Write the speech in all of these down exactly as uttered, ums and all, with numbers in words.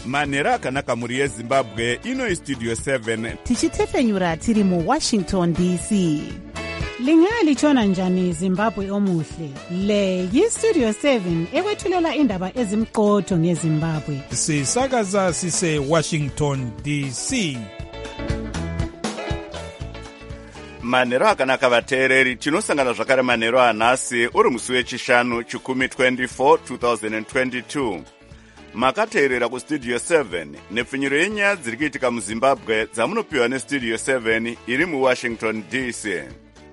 manhero akanaka mhuri yezimbabwe. Ino istudio seven tichitefenyura tiri muwashington D C. Lingalitshona njani Zimbabwe omuhle? Le yistudio seven ekwethulela indaba ezimqotho ngeZimbabwe. Sisakaza sise Washington D C. manhero akanaka vateereri, tinosangana zvakare manhero anhasi uri musi wechishanu chikumi twenty-four twenty twenty-two. Makateerera kustudio seven nepfinyiro yenyaya dziri kuitika muZimbabwe dzamunopiwa nestudio seven iri muWashington D C.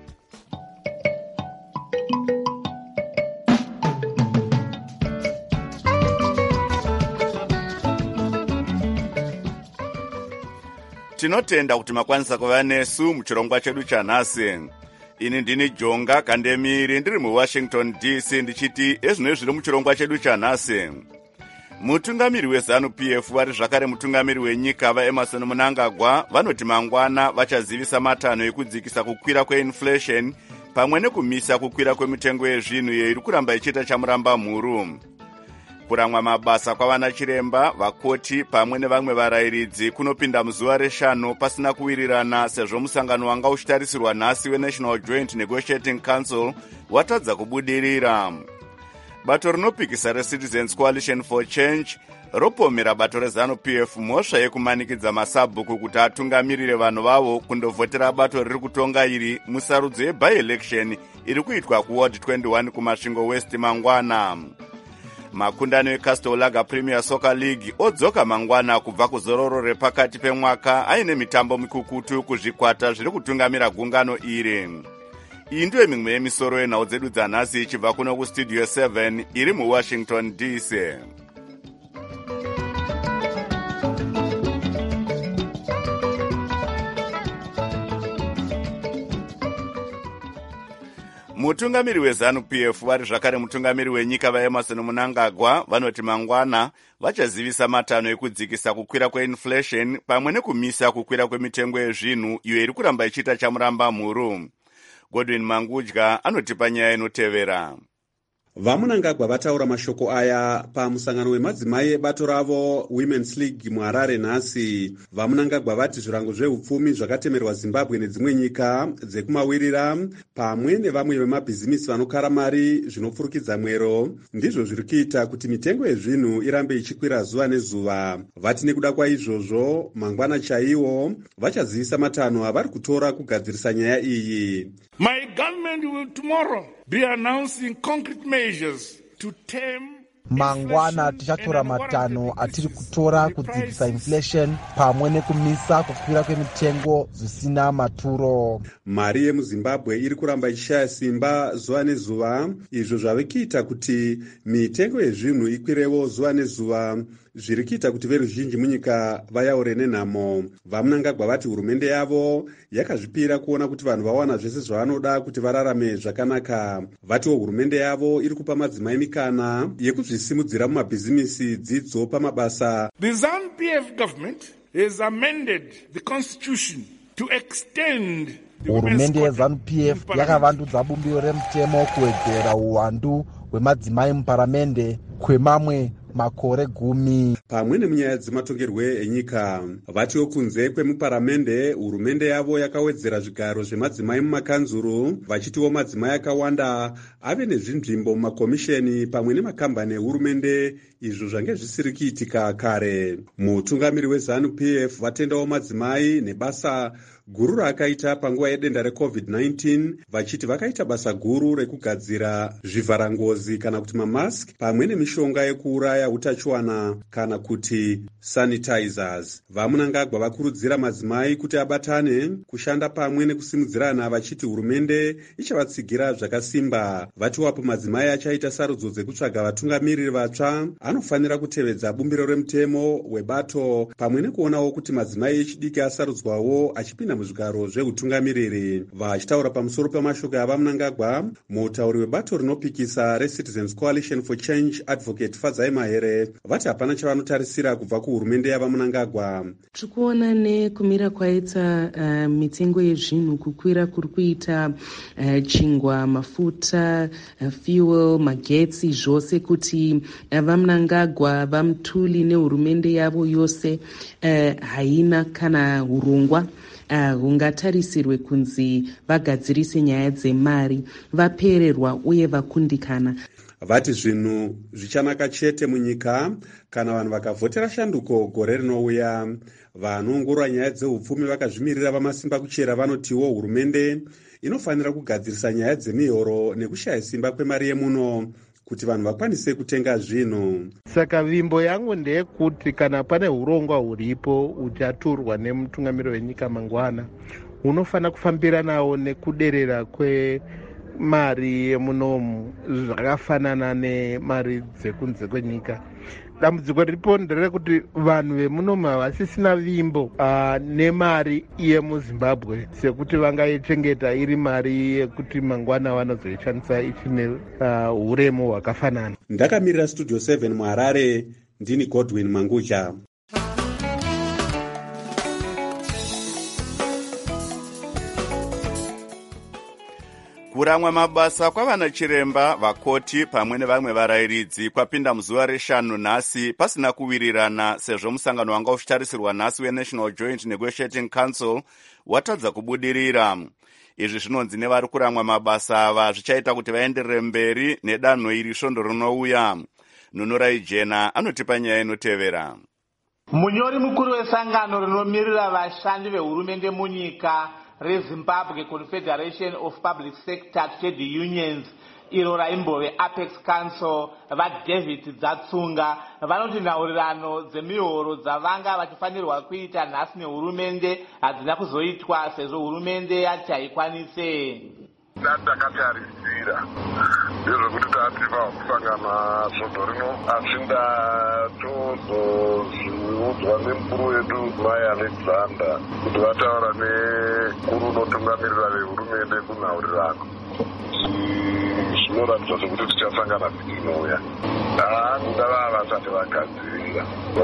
Tinotenda kuti makwanisa kuva nesu muchirongwa chedu chanhasi. Ini ndini Jonga Kandemiri ndiri muWashington D C ndichiti ezvino zviri muchirongwa chedu chanhasi. Mutungamiri weZanu P F vari zvakare mutungamiri wenyika vaEmerson Mnangagwa vanoti mangwana vachazivisa matanho ekudzikisa kukwira kweinflation pamwe nekumisa kukwira kwemitengo yezvinhu iri kuramba ichiita chamuramba mhuru. Kuramwa mabasa kwavana chiremba, vakoti pamwe nevamwe varayiridzi kunopinda muzuva reshanu pasina kuwirirana sezvo musangano wanga uchitarisirwa nhasi weNational Joint Negotiating Council watadza kubudirira. Bato rinopikisa reCitizens Coalition for Change ropomera bato reZanu P F mhosva yekumanikidza masabhuku kuti atungamirire vanhu vavo kundovhotera bato riri kutonga iri musarudzo yeby-election iri kuitwa kuward twenty-one kumasvingo West mangwana. Makundano eCastle Lager Premier Soccer League odzoka mangwana kubva kuzororo repakati pemwaka aine mitambo mikukutu kuzvikwata zviri kutungamira gungano iri. Iyi ndiyo mimwe yemisoro yenhau dzedu dzanhasi ichibva kuno kustudio seven iri muWashington D C. Mutungamiri weZanu P F vari zvakare mutungamiri wenyika vaEmerson Mnangagwa vanoti mangwana vachazivisa matanho ekudzikisa kukwira kweinflation pamwe nekumisa kukwira kwemitengo yezvinhu iyo iri kuramba ichiita chamuramba mhuru. Godwin Mangudya anotipa nyaya inotevera. VaMnangagwa vataura mashoko aya pamusangano wemadzimai ebato ravo Women's League muHarare nhasi. VaMnangagwa vati zvirango zveupfumi zvakatemerwa Zimbabwe nedzimwe nyika dzekumawirira pamwe nevamwe vemabhizimisi vanokara mari zvinopfurukidza mwero ndizvo zviri kuita kuti mitengo yezvinhu irambe ichikwira zuva nezuva. Vati nekuda kwaizvozvo mangwana chaiwo vachazivisa matanho avari kutora kugadzirisa nyaya iyi. My government will tomorrow be announcing concrete measures to tame mangwana tichatora matanho atiri kutora kudzikisa inflation pamwe nekumisa kukwira kwemitengo zvisina maturo. Mari yemuZimbabwe iri kuramba ichishaya simba zuva nezuva, izvo zvave kuita kuti mitengo yezvinhu ikwirewo zuva nezuva, zviri kuita kuti veruzhinji munyika vayaure nenhamo. VaMnangagwa vati hurumende yavo yakazvipira kuona kuti vanhu vawana zvese zvavanoda kuti vararame zvakanaka. Vatiwo hurumende yavo iri kupa madzimai mikana yekuzvisimudzira mumabhizimisi, dzidzo pamabasa. The ZANU P F government has amended the constitution to extend hurumende yeZanu P F yakavandudza bumbiro remutemo kuwedzera uwandu hwemadzimai muparamende kwemamwe makore gumi. Pamwe nemunyaya dzematongerwe enyika, vatiwo kunze kwemuparamende hurumende yavo yakawedzera zvigaro zvemadzimai mumakanzuru, vachitiwo madzimai akawanda ave nezvinzvimbo mumakomisheni pamwe nemakambani ehurumende, izvo zvange zvisiri kuitika kare. Mutungamiri weZanu P F vatendawo madzimai nebasa guru raakaita panguva yedenda recovid nineteen, vachiti vakaita basa guru rekugadzira zvivharangozi kana kuti mamask pamwe nemishonga yekuuraya utachiwana kana kuti sanitizers. VaMnangagwa vakurudzira madzimai kuti abatane kushanda pamwe nekusimudzirana, vachiti hurumende ichavatsigira zvakasimba. Vatiwapo madzimai achaita sarudzo dzekutsvaga vatungamiriri vatsva anofanira kutevedza bumbiro remutemo webato pamwe nekuonawo kuti madzimai echidiki asarudzwawo achipinda muzvigaro zveutungamiriri. Vachitaura pamusoro pemashoko ava Mnangagwa, mutauri webato rinopikisa reCitizens Coalition for Change Advocate Fadzai Mahere vati hapana chavanotarisira kubva kuhurumende yava Mnangagwa. Tikuona nekumira kwaita uh, mitengo yezvinhu kukwira kuri kuita uh, chingwa, mafuta, uh, fuel, magetsi, zvose kuti uh, vaMnangagwa vamutuli nehurumende yavo yose uh, haina kana urongwa hungatarisirwe uh, kunzi vagadzirise nyaya dzemari, vapererwa uye vakundikana. Vati zvinhu zvichanaka chete munyika kana vanhu vakavhotera shanduko gore rinouya. Vanoongorora nyaya dzeupfumi vakazvimirira vamasimba kuchera vanotiwo hurumende inofanira kugadzirisa nyaya dzemihoro nekushaya simba kwemari yemuno kuti vanhu vakwanise kutenga zvinhu. Saka vimbo yangu ndeyekuti kana pane urongwa huripo uchaturwa nemutungamiriri wenyika mangwana, unofanira kufambira nawo nekuderera kwemari yemunomu zvakafanana nemari dzekunze kwenyika. Dambudziko riripo nderekuti vanhu vemunomu havasisina vimbo uh, nemari yemuZimbabwe sekuti vangaichengeta iri mari yekuti mangwana vanozoishandisa ichine uh, uremu hwakafanana. Ndakamirira Studio seven muHarare, ndini Godwin Manguja. Kuramwa mabasa kwavana chiremba, vakoti pamwe nevamwe varayiridzi kwapinda muzuva reshanu nhasi pasina kuwirirana, sezvo musangano wanga uchitarisirwa nhasi weNational Joint Negotiating Council watadza kubudirira. Izvi zvinonzi nevari kuramwa mabasa ava zvichaita kuti vaenderere mberi nedanho iri svondo rinouya. Nunurai Jena anotipa nyaya inotevera. Munyori mukuru wesangano rinomirira vashandi vehurumende munyika reZimbabwe Confederation of Public Sector Trade Unions, iro raimbove Apex Council, vaDavid Dzatsunga vanoti nhaurirano dzemihoro dzavanga vachifanirwa kuita nhasi nehurumende hadzina kuzoitwa sezvo hurumende yati haikwanise. Ndakatarisira ndezvekuti tativa kusangana svondo rino, asi ndatozozviudzwa nemukuru wedu Mai Alexander kuti vataura nekuru unotungamirira vehurumende kunhaurirano. Zvinoratidza sekuti tichasangana vhiki inouya. Hanguda vava vasati vagadzirira,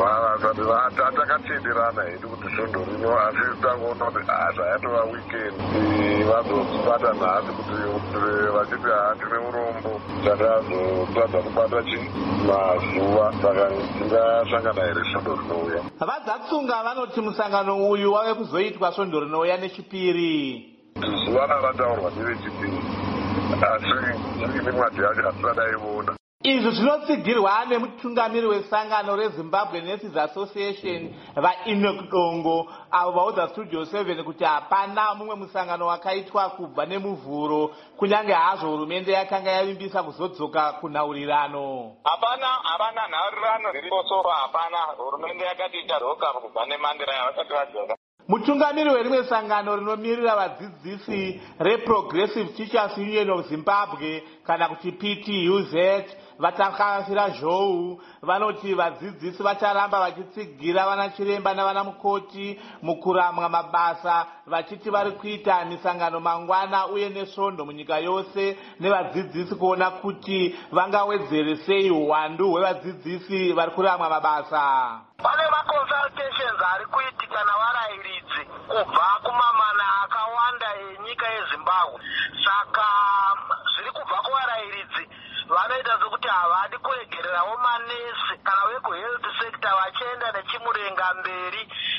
takatenderana hedu kuti svondo rino, asi tangoona kuti zvayatova wikendi vazosibata nhasi kuti vachiti hatine urombo takazotadza kubata chi mazuva, saka tingasangana here svondo rinouya. VaDzatsunga vanoti musangano uyu wave kuzoitwa svondo rinouya nechipiri. Zuva rakataurwa nevechipiri, asi ine mwedzi yacho hatisadaivona. Izvi zvinotsigirwa nemutungamiri wesangano reZimbabwe Nurses Association vaEnoch Dongo, avo vaudza Studio seven kuti hapana mumwe musangano wakaitwa kubva nemuvhuro, kunyange hazvo hurumende yakanga yavimbisa kuzodzoka kunhaurirano. Hapana, hapana nhaurirano ririposo, hapana. Hurumende yakati icharoka kubva nemandira yavasati vadzoka. Mutungamiri werimwe sangano rinomirira vadzidzisi reProgressive Teachers Union of Zimbabwe kana kuti P T U Z vatakavira zhou vanoti vadzidzisi vacharamba vachitsigira vana chiremba navana mukoti mukuramwa mabasa, vachiti vari kuita misangano mangwana uye nesvondo munyika yose nevadzidzisi kuona kuti vangawedzere sei uwandu hwevadzidzisi vari kuramwa mabasa. Pane maconsultations ari kuitika navarayiridzi kubva kumamana akawanda enyika yeZimbabwe. Saka zviri kubva kuvarayiridzi vanoita sokuti havadi kuregererawo manesi kana vekuhealth sector vachienda nechimurenga mberi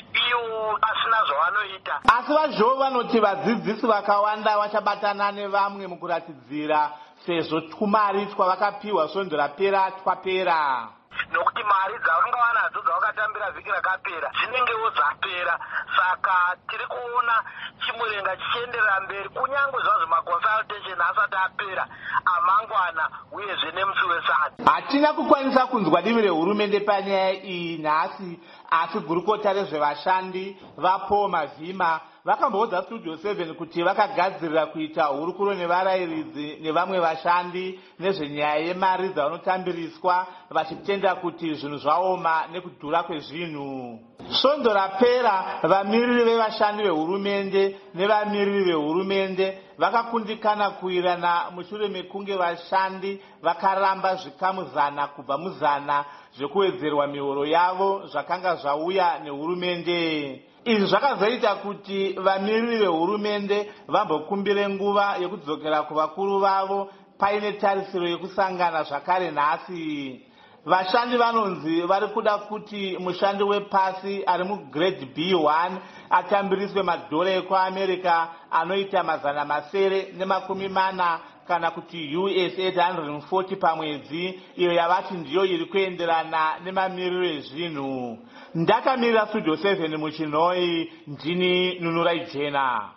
iwo pasina zvavanoita. Asi vazhou vanoti vadzidzisi vakawanda vachabatana nevamwe mukuratidzira sezvo twumari twavakapiwa svondo rapera twapera. Nokuti mari dzavanga vanadzo dzavakatambira vhiki rakapera dzinengewo dzapera, saka tiri kuona chimurenga chichienderera mberi kunyange zvazvo maconsultation asati apera amangwana uyezve nemusi wesati. Hatina kukwanisa kunzwa divi rehurumende panyaya iyi nhasi, asi gurukota rezvevashandi vapaul mavhima vakamboudza studio seven kuti vakagadzirira kuita hurukuro nevarayiridzi nevamwe vashandi nezvenyaya yemari dzavanotambiriswa vachitenda kuti zvinhu zvaoma nekudhura kwezvinhu. Svondo rapera vamiriri vevashandi vehurumende nevamiriri vehurumende vakakundikana kuirana mushure mekunge vashandi vakaramba zvikamu zana kubva muzana zvekuwedzerwa mihoro yavo zvakanga zvauya nehurumende. Izvi zvakazoita kuti vamiriri vehurumende vambokumbire nguva yekudzokera kuvakuru vavo paine tarisiro yekusangana zvakare nhasi. Vashandi vanonzi vari kuda kuti mushandi wepasi ari mugrade B one atambiriswe madhora ekuamerica anoita mazana masere nemakumi mana kana kuti U S eight hundred forty pamwedzi, iyo yavati ndiyo iri kuenderana nemamiriro ezvinhu. Ndakamirira studio seven muchinoi, ndini Nunurai Jena.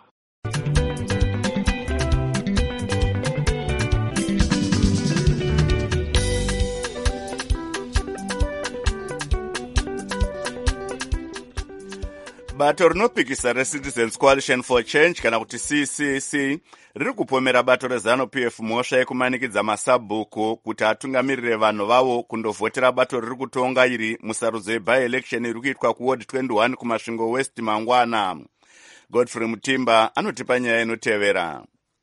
Bato rinopikisa reCitizens Coalition for Change kana kuti C C C riri kupomera bato reZanu-P F mhosva yekumanikidza masabhuku kuti atungamirire vanhu vavo kundovhotera bato riri kutonga iri musarudzo yeby-election iri kuitwa kuward twenty-one kumasvingo West mangwana. Godfrey Mutimba anotipa nyaya inotevera.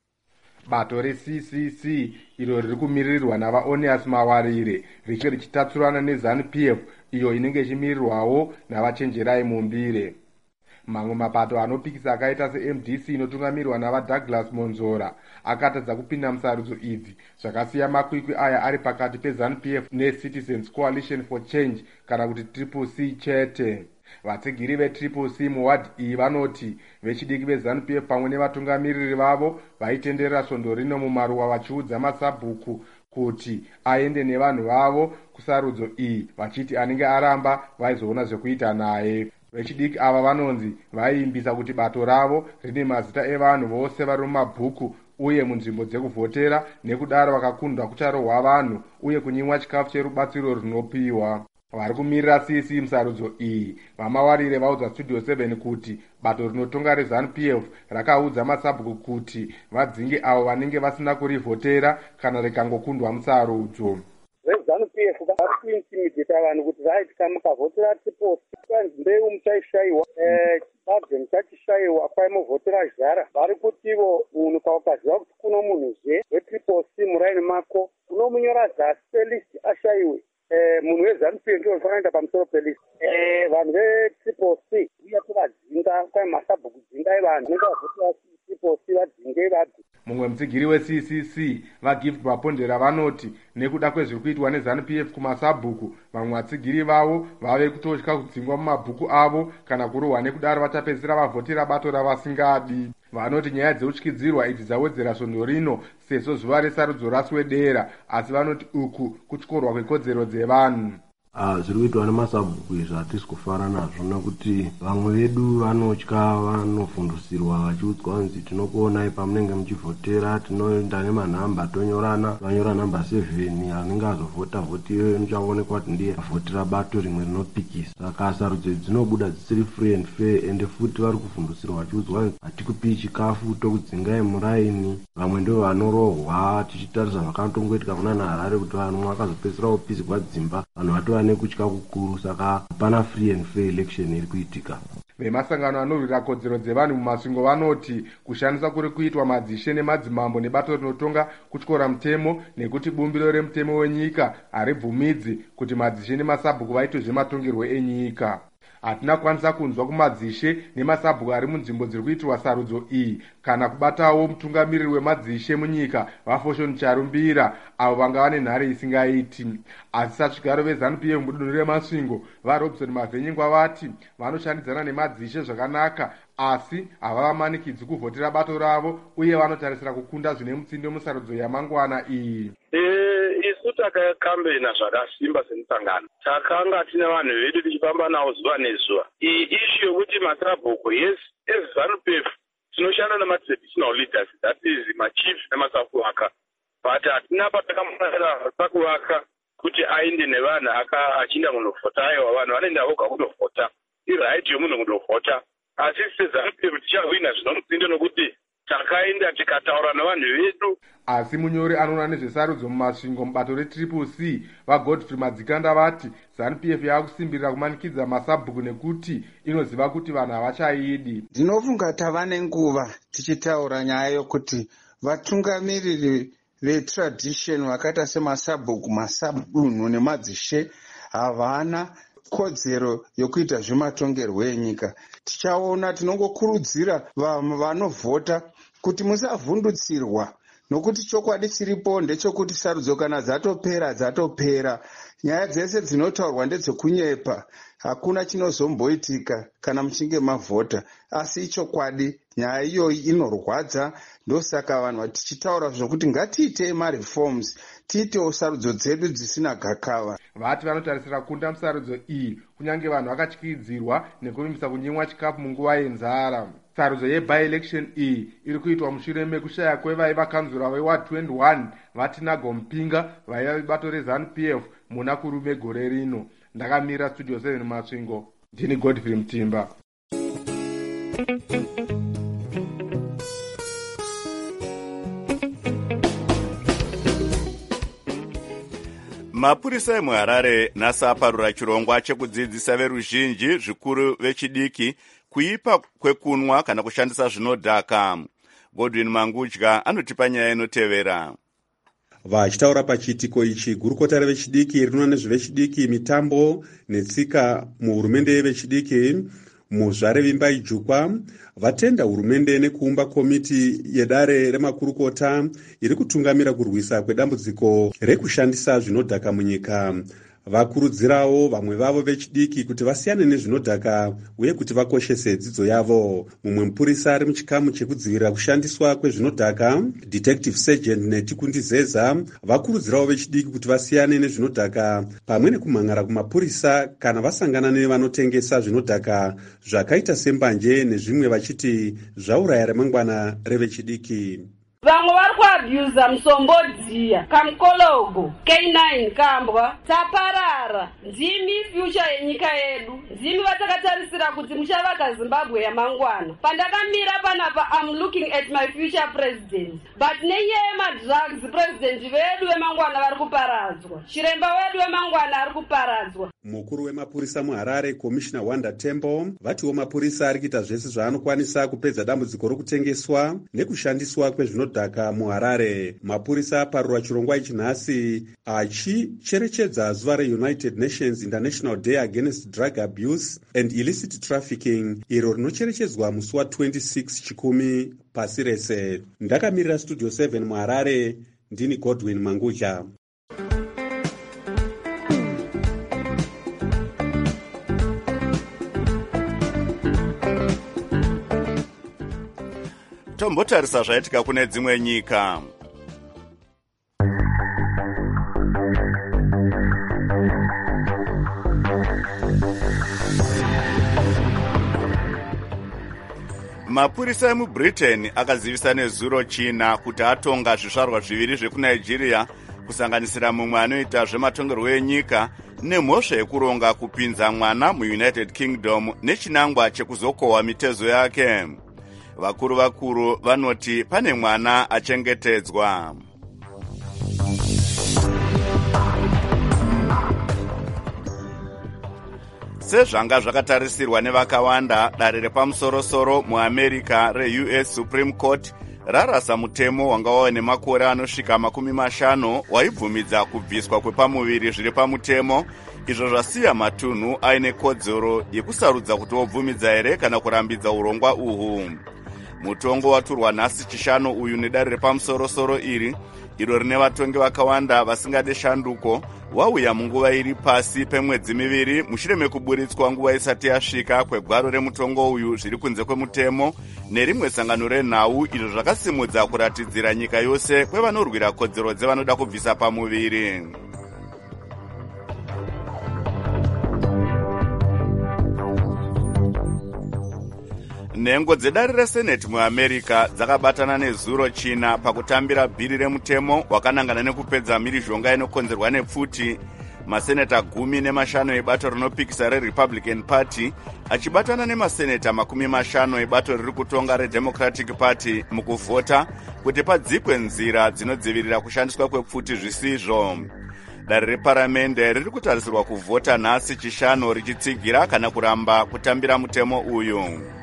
Bato re-C C C iro riri kumiririrwa navaOneas Mawarire richiri richitatsurana neZanu-P F iyo inenge ichimirirwawo navachenjerai Mumbire. Mamwe mapato anopikisa akaita se-M D C inotungamirwa navaDouglas Monzora akatadza kupinda musarudzo idzi, zvakasiya makwikwi aya ari pakati peZanu-P F neCitizens Coalition for Change kana kuti Triple C chete. Vatsigiri veTriple C muwadi iyi vanoti vechidiki veZanu-P F pamwe nevatungamiriri vavo vaitenderera svondo rino mumaruwa vachiudza masabhuku kuti aende nevanhu vavo kusarudzo iyi, vachiti anenge aramba vaizoona zvekuita naye. Vechidiki ava vanonzi vaiimbisa kuti bato ravo rine mazita evanhu vose vari mumabhuku uye munzvimbo dzekuvhotera, nekudaro vakakundwa kucharohwa vanhu uye kunyimwa chikafu cherubatsiro rinopiwa. Vari kumirira C C musarudzo iyi vamawarire vaudza studio seven kuti bato rinotonga reZanu-P F rakaudza masabhuku kuti vadzinge avo vanenge vasina kurivhotera kana rikangokundwa musarudzo. VeZanu-P F vari kuintimidata vanhu kuti vaitika mukavhotera Triple C kanzi mbeu muchaishayiwa, chibabve muchachishayiwa kwaimovhotera zhara. Vari kutivo munhu kaukaziva kuti kuno munhuzve weTriple C muraini mako unomunyora zasi pelist ashayiwe. Munhu weZanu-P F ndiwo vakaenda pamusoro pelist. Vanhu veTriple C uya kuvadzinga kwai masabhuku dzingai vanhu nenge vavhotera Triple C vadzinge vadzi. Mumwe mutsigiri we-C C C vaGift Mapondera vanoti nekuda kwezviri kuitwa neZanu-P F kumasabhuku, vamwe vatsigiri vavo vave kutotya kudzingwa mumabhuku avo kana kurohwa, nekudaro vachapedzisira vavhotera bato ravasingadi. Vanoti nyaya dzeutyidzirwa idzi dzawedzera svondo rino sezvo zuva resarudzo raswedera, asi vanoti uku kutyorwa kwekodzero dzevanhu. Uh, zviri kuitwa nemasabhuku izvi hatisi kufara nazvo, nekuti vamwe vedu vanotya vanofundisirwa vachiudzwa kunzi tinokuonai pamunenge muchivhotera, tinoenda nemanhamba tonyorana, vanyora namba seven anenge azovhota vhoti iyoyo inochaonekwa kuti ndiye avhotera bato rimwe rinopikisa. Saka sarudzo idzi dzinobuda dzisiri free and fair, ende futi vari kufundisirwa vachiudzwa kunzi hatikupi chikafu tokudzingai muraini. Vamwe ndo vanorohwa, tichitarisa zvakatongoitika kuna naHarare kuti vanhu vakazopedzisira upisi kwadzimba, vanhu vatova nekutya kukuru, saka hapana free and fair election iri kuitika. Vemasangano anorwira kodzero dzevanhu mumasvingo vanoti kushandisa kuri kuitwa madzishe nemadzimambo nebato rinotonga kutyora mutemo, nekuti bumbiro remutemo wenyika haribvumidzi kuti madzishe nemasabhuku vaitwe zvematongerwo enyika. Hatina kwanisa kunzwa kumadzishe nemasabhuku ari munzvimbo dziri kuitirwa sarudzo iyi kana kubatawo mutungamiriri wemadzishe munyika vaFoshon Charumbira avo vanga vane nhare isingaiti. Asi satsvigaro veZanu-P F mudunhu remasvingo vaRobson Mavhenyingwa vati vanoshandidzana nemadzishe zvakanaka, asi havavamanikidzi kuvhotera bato ravo uye vanotarisira kukunda zvine mutsindo musarudzo yamangwana iyi. Isu takakambena zvakasimba semusangano, takanga tine vanhu vedu tichifamba navo zuva nezuva. Iyi ishu yokuti masabhuku, yes, as ZANU-P F tinoshanda nematraditional leaders, that is machiefs nemasakuwaka, but hatina patakamaira sakuvaka yekuti ainde nevanhu achiinda kunovhota. Aiwa, vanhu vanoenda voga kunovhota, iraiti yomunhu kunovhota. Asi seZANU-P F tichahwina zvinomutsinde nokuti takaenda tikataura nevanhu vedu. Asi munyori anoona nezvesarudzo mumasvingo mubato retriple C vaGodfrey Madzikanda vati ZANU-P F yakusimbirira kumanikidza masabhuku nekuti inoziva kuti vanhu havachaidi. Ndinofunga tava nenguva tichitaura nyaya yokuti vatungamiriri vetradisheni vakaita semasabhuku, masabunhu nemadzishe havana kodzero yokuita zvematongerwo enyika. Tichaona, tinongokurudzira vanovhota kuti musavhundutsirwa, nokuti chokwadi chiripo ndechekuti sarudzo kana dzatopera dzatopera. Nyaya dzese dzinotaurwa ndedzekunyepa, hakuna chinozomboitika kana muchinge mavhota. Asi chokwadi nyaya iyoyi inorwadza, ndosaka vanhu tichitaura zvokuti ngatiite mareforms, tiitewo sarudzo dzedu dzisina gakava. Vati vanotarisira kunda musarudzo iyi kunyange vanhu vakatyidzirwa nekuvimbisa kunyimwa chikafu munguva yenzara. Sarudzo yebi-election iyi iri kuitwa mushure mekushaya kwevaiva kanzura veward twenty-one Vatinago Mpinga vaiva vebato reZANU-P F muna kurume gore rino. Ndakamira studio seven Masvingo, ndini Godfrey Mutimba. Mapurisa emuHarare nhasi aparura chirongwa chekudzidzisa veruzhinji zvikuru vechidiki kuipa kwekunwa kana kushandisa zvinodhaka. Godwin Mangudya anotipa nyaya inotevera. Vachitaura pachiitiko ichi, gurukota revechidiki rinoona nezvevechidiki, mitambo netsika muhurumende yevechidiki muzvare Vimbai Jukwa vatenda hurumende nekuumba komiti yedare remakurukota iri kutungamira kurwisa kwedambudziko rekushandisa zvinodhaka munyika. Vakurudzirawo vamwe vavo vechidiki kuti vasiyane nezvinodhaka uye kuti vakoshese dzidzo yavo. Mumwe mupurisa ari muchikamu chekudzivirira kushandiswa kwezvinodhaka, Detective Sergeant Netikundizeza, vakurudzirawo vechidiki kuti vasiyane nezvinodhaka pamwe nekumhangara kumapurisa kana vasangana nevanotengesa zvinodhaka zvakaita sembanje nezvimwe, vachiti zvauraya remangwana revechidiki. Vamwe vari kuabhuza musombodziya kamukologo K nine kambwa taparara nzimi future yenyika yedu, nzimi vatakatarisira kuti muchavaka Zimbabwe yamangwana. Pandakamira panapa I'm looking at my future president, but nenyaya yemadrugs president vedu vemangwana vari kuparadzwa, chiremba wedu wemangwana ari kuparadzwa. Mukuru wemapurisa muHarare Commissioner Wanda Tembo vatiwo mapurisa ari kuita zvese zvaanokwanisa kupedza dambudziko rokutengeswa nekushandiswa kwezvinodhaka muHarare. Mapurisa aparura chirongwa ichi nhasi achicherechedza zuva reUnited Nations International Day Against Drug Abuse and Illicit Trafficking, iro rinocherechedzwa musi wa26 chikumi pasi rese. Ndakamirira studio seven muHarare, ndini Godwin Mangudya. Tombotarisa zvaitika kune dzimwe nyika. Mapurisa emuBritain akazivisa nezuro China kuti atonga zvizvarwa zviviri zvekuNigeria kusanganisira mumwe anoita zvematongerwo enyika nemhosva yekuronga kupinza mwana muUnited Kingdom nechinangwa chekuzokohwa mitezo yake. Vakuru vakuru vanoti pane mwana achengetedzwa. Sezvanga zvakatarisirwa nevakawanda, dare repamusoro-soro muAmerica reU S Supreme Court rarasa mutemo wanga wava nemakore anosvika makumi mashanu waibvumidza kubviswa kwepamuviri zviri pamutemo, izvo zvasiya matunhu aine kodzero yekusarudza kuti wobvumidza here kana kurambidza urongwa uhu. Mutongo waturwa nhasi chishanu uyu nedare repamusoro-soro iri, iro rine vatongi vakawanda vasingade shanduko, wauya munguva iri pasi pemwedzi miviri mushure mekuburitswa nguva isati yasvika kwegwaro remutongo uyu zviri kunze kwemutemo nerimwe sangano renhau, izvo zvakasimudza kuratidzira nyika yose kwevanorwira kodzero dzevanoda kubvisa pamuviri. Nhengo dzedare reSenate muAmerica dzakabatana nezuro China pakutambira bhiri remutemo wakanangana nekupedza mhirizhonga inokonzerwa nepfuti maseneta gumi nemashanu ebato rinopikisa reRepublican Party achibatana nemaseneta makumi mashanu ebato riri kutonga reDemocratic Party mukuvhota kuti padzikwe nzira dzinodzivirira kushandiswa kwepfuti zvisizvo. Dare reparamende riri kutarisirwa kuvhota nhasi chishanu richitsigira kana kuramba kutambira mutemo uyu.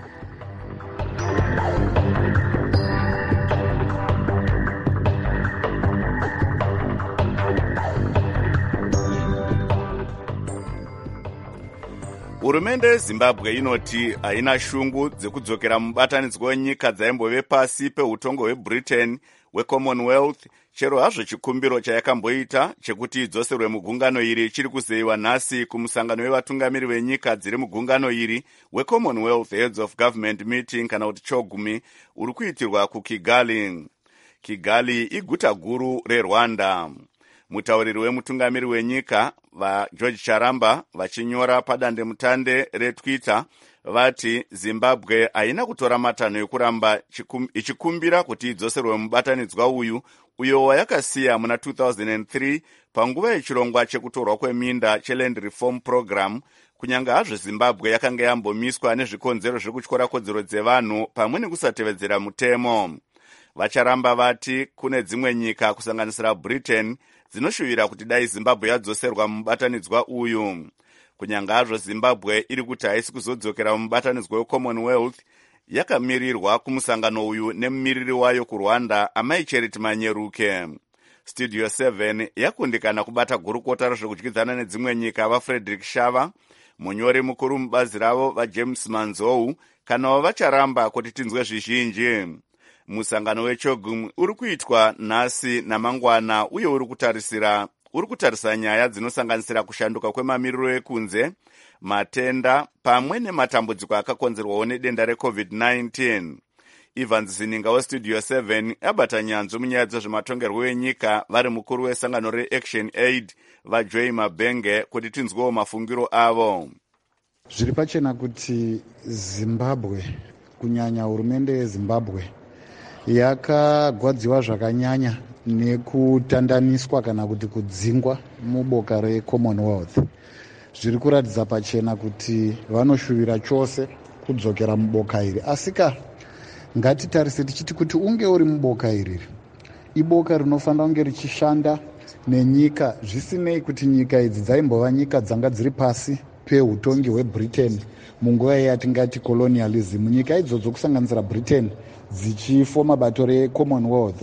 Hurumende yeZimbabwe inoti haina shungu dzekudzokera mubatanidzwa wenyika dzaimbove pasi peutongo hweBritain hweCommonwealth, chero hazvo chikumbiro chayakamboita chekuti idzoserwe mugungano iri chiri kuzeyiwa nhasi kumusangano wevatungamiri venyika dziri mugungano iri weCommonwealth Heads of Government Meeting kana kuti chogumi uri kuitirwa kuKigali. Kigali iguta guru reRwanda. Mutauriri wemutungamiri wenyika vaGeorge Charamba vachinyora padandemutande reTwitter vati Zimbabwe haina kutora matanho ekuramba ichikumbira kuti idzoserwe mubatanidzwa uyu uyo wayakasiya muna two thousand three panguva yechirongwa chekutorwa kweminda cheLand Reform Program, kunyange hazvo Zimbabwe yakanga yambomiswa nezvikonzero zvekutyora kodzero dzevanhu pamwe nekusatevedzera mutemo. Vacharamba vati kune dzimwe nyika kusanganisira Britain dzinoshuvira kuti dai Zimbabwe yadzoserwa mubatanidzwa uyu. Kunyange hazvo Zimbabwe iri kuti haisi kuzodzokera mubatanidzwa weCommonwealth, yakamirirwa kumusangano uyu nemumiriri wayo kuRwanda Amai Charity Manyeruke. Studio seven yakundikana kubata gurukota rezvekudyidzana nedzimwe nyika vaFrederick Shava, munyori mukuru mubazi ravo vaJames Manzou, kana vacharamba kuti tinzwe zvizhinji. Musangano wechogum uri kuitwa nhasi namangwana uye uri kutarisira uri kutarisa nyaya dzinosanganisira kushanduka kwemamiriro ekunze, matenda pamwe nematambudziko akakonzerwawo nedenda reCovid nineteen. Ivan Zininga weStudio seven abata nyanzvu munyaya dzezvematongerwo enyika vari mukuru wesangano reAction Aid vaJoy Mabenge kuti tinzwewo mafungiro avo. Zviri pachena kuti Zimbabwe, kunyanya hurumende yeZimbabwe, yakagwadziwa zvakanyanya nekutandaniswa kana kuti kudzingwa muboka reCommonwealth. Zviri kuratidza pachena kuti vanoshuvira chose kudzokera muboka iri. Asika ngatitarise tichiti kuti unge uri muboka iri, iboka rinofanira kunge richishanda nenyika zvisinei kuti nyika idzi dzaimbova nyika dzanga dziri pasi peutongi hweBritain munguva yatingati colonialism. Nyika idzodzo kusanganisira Britain dzichifoma bato reCommonwealth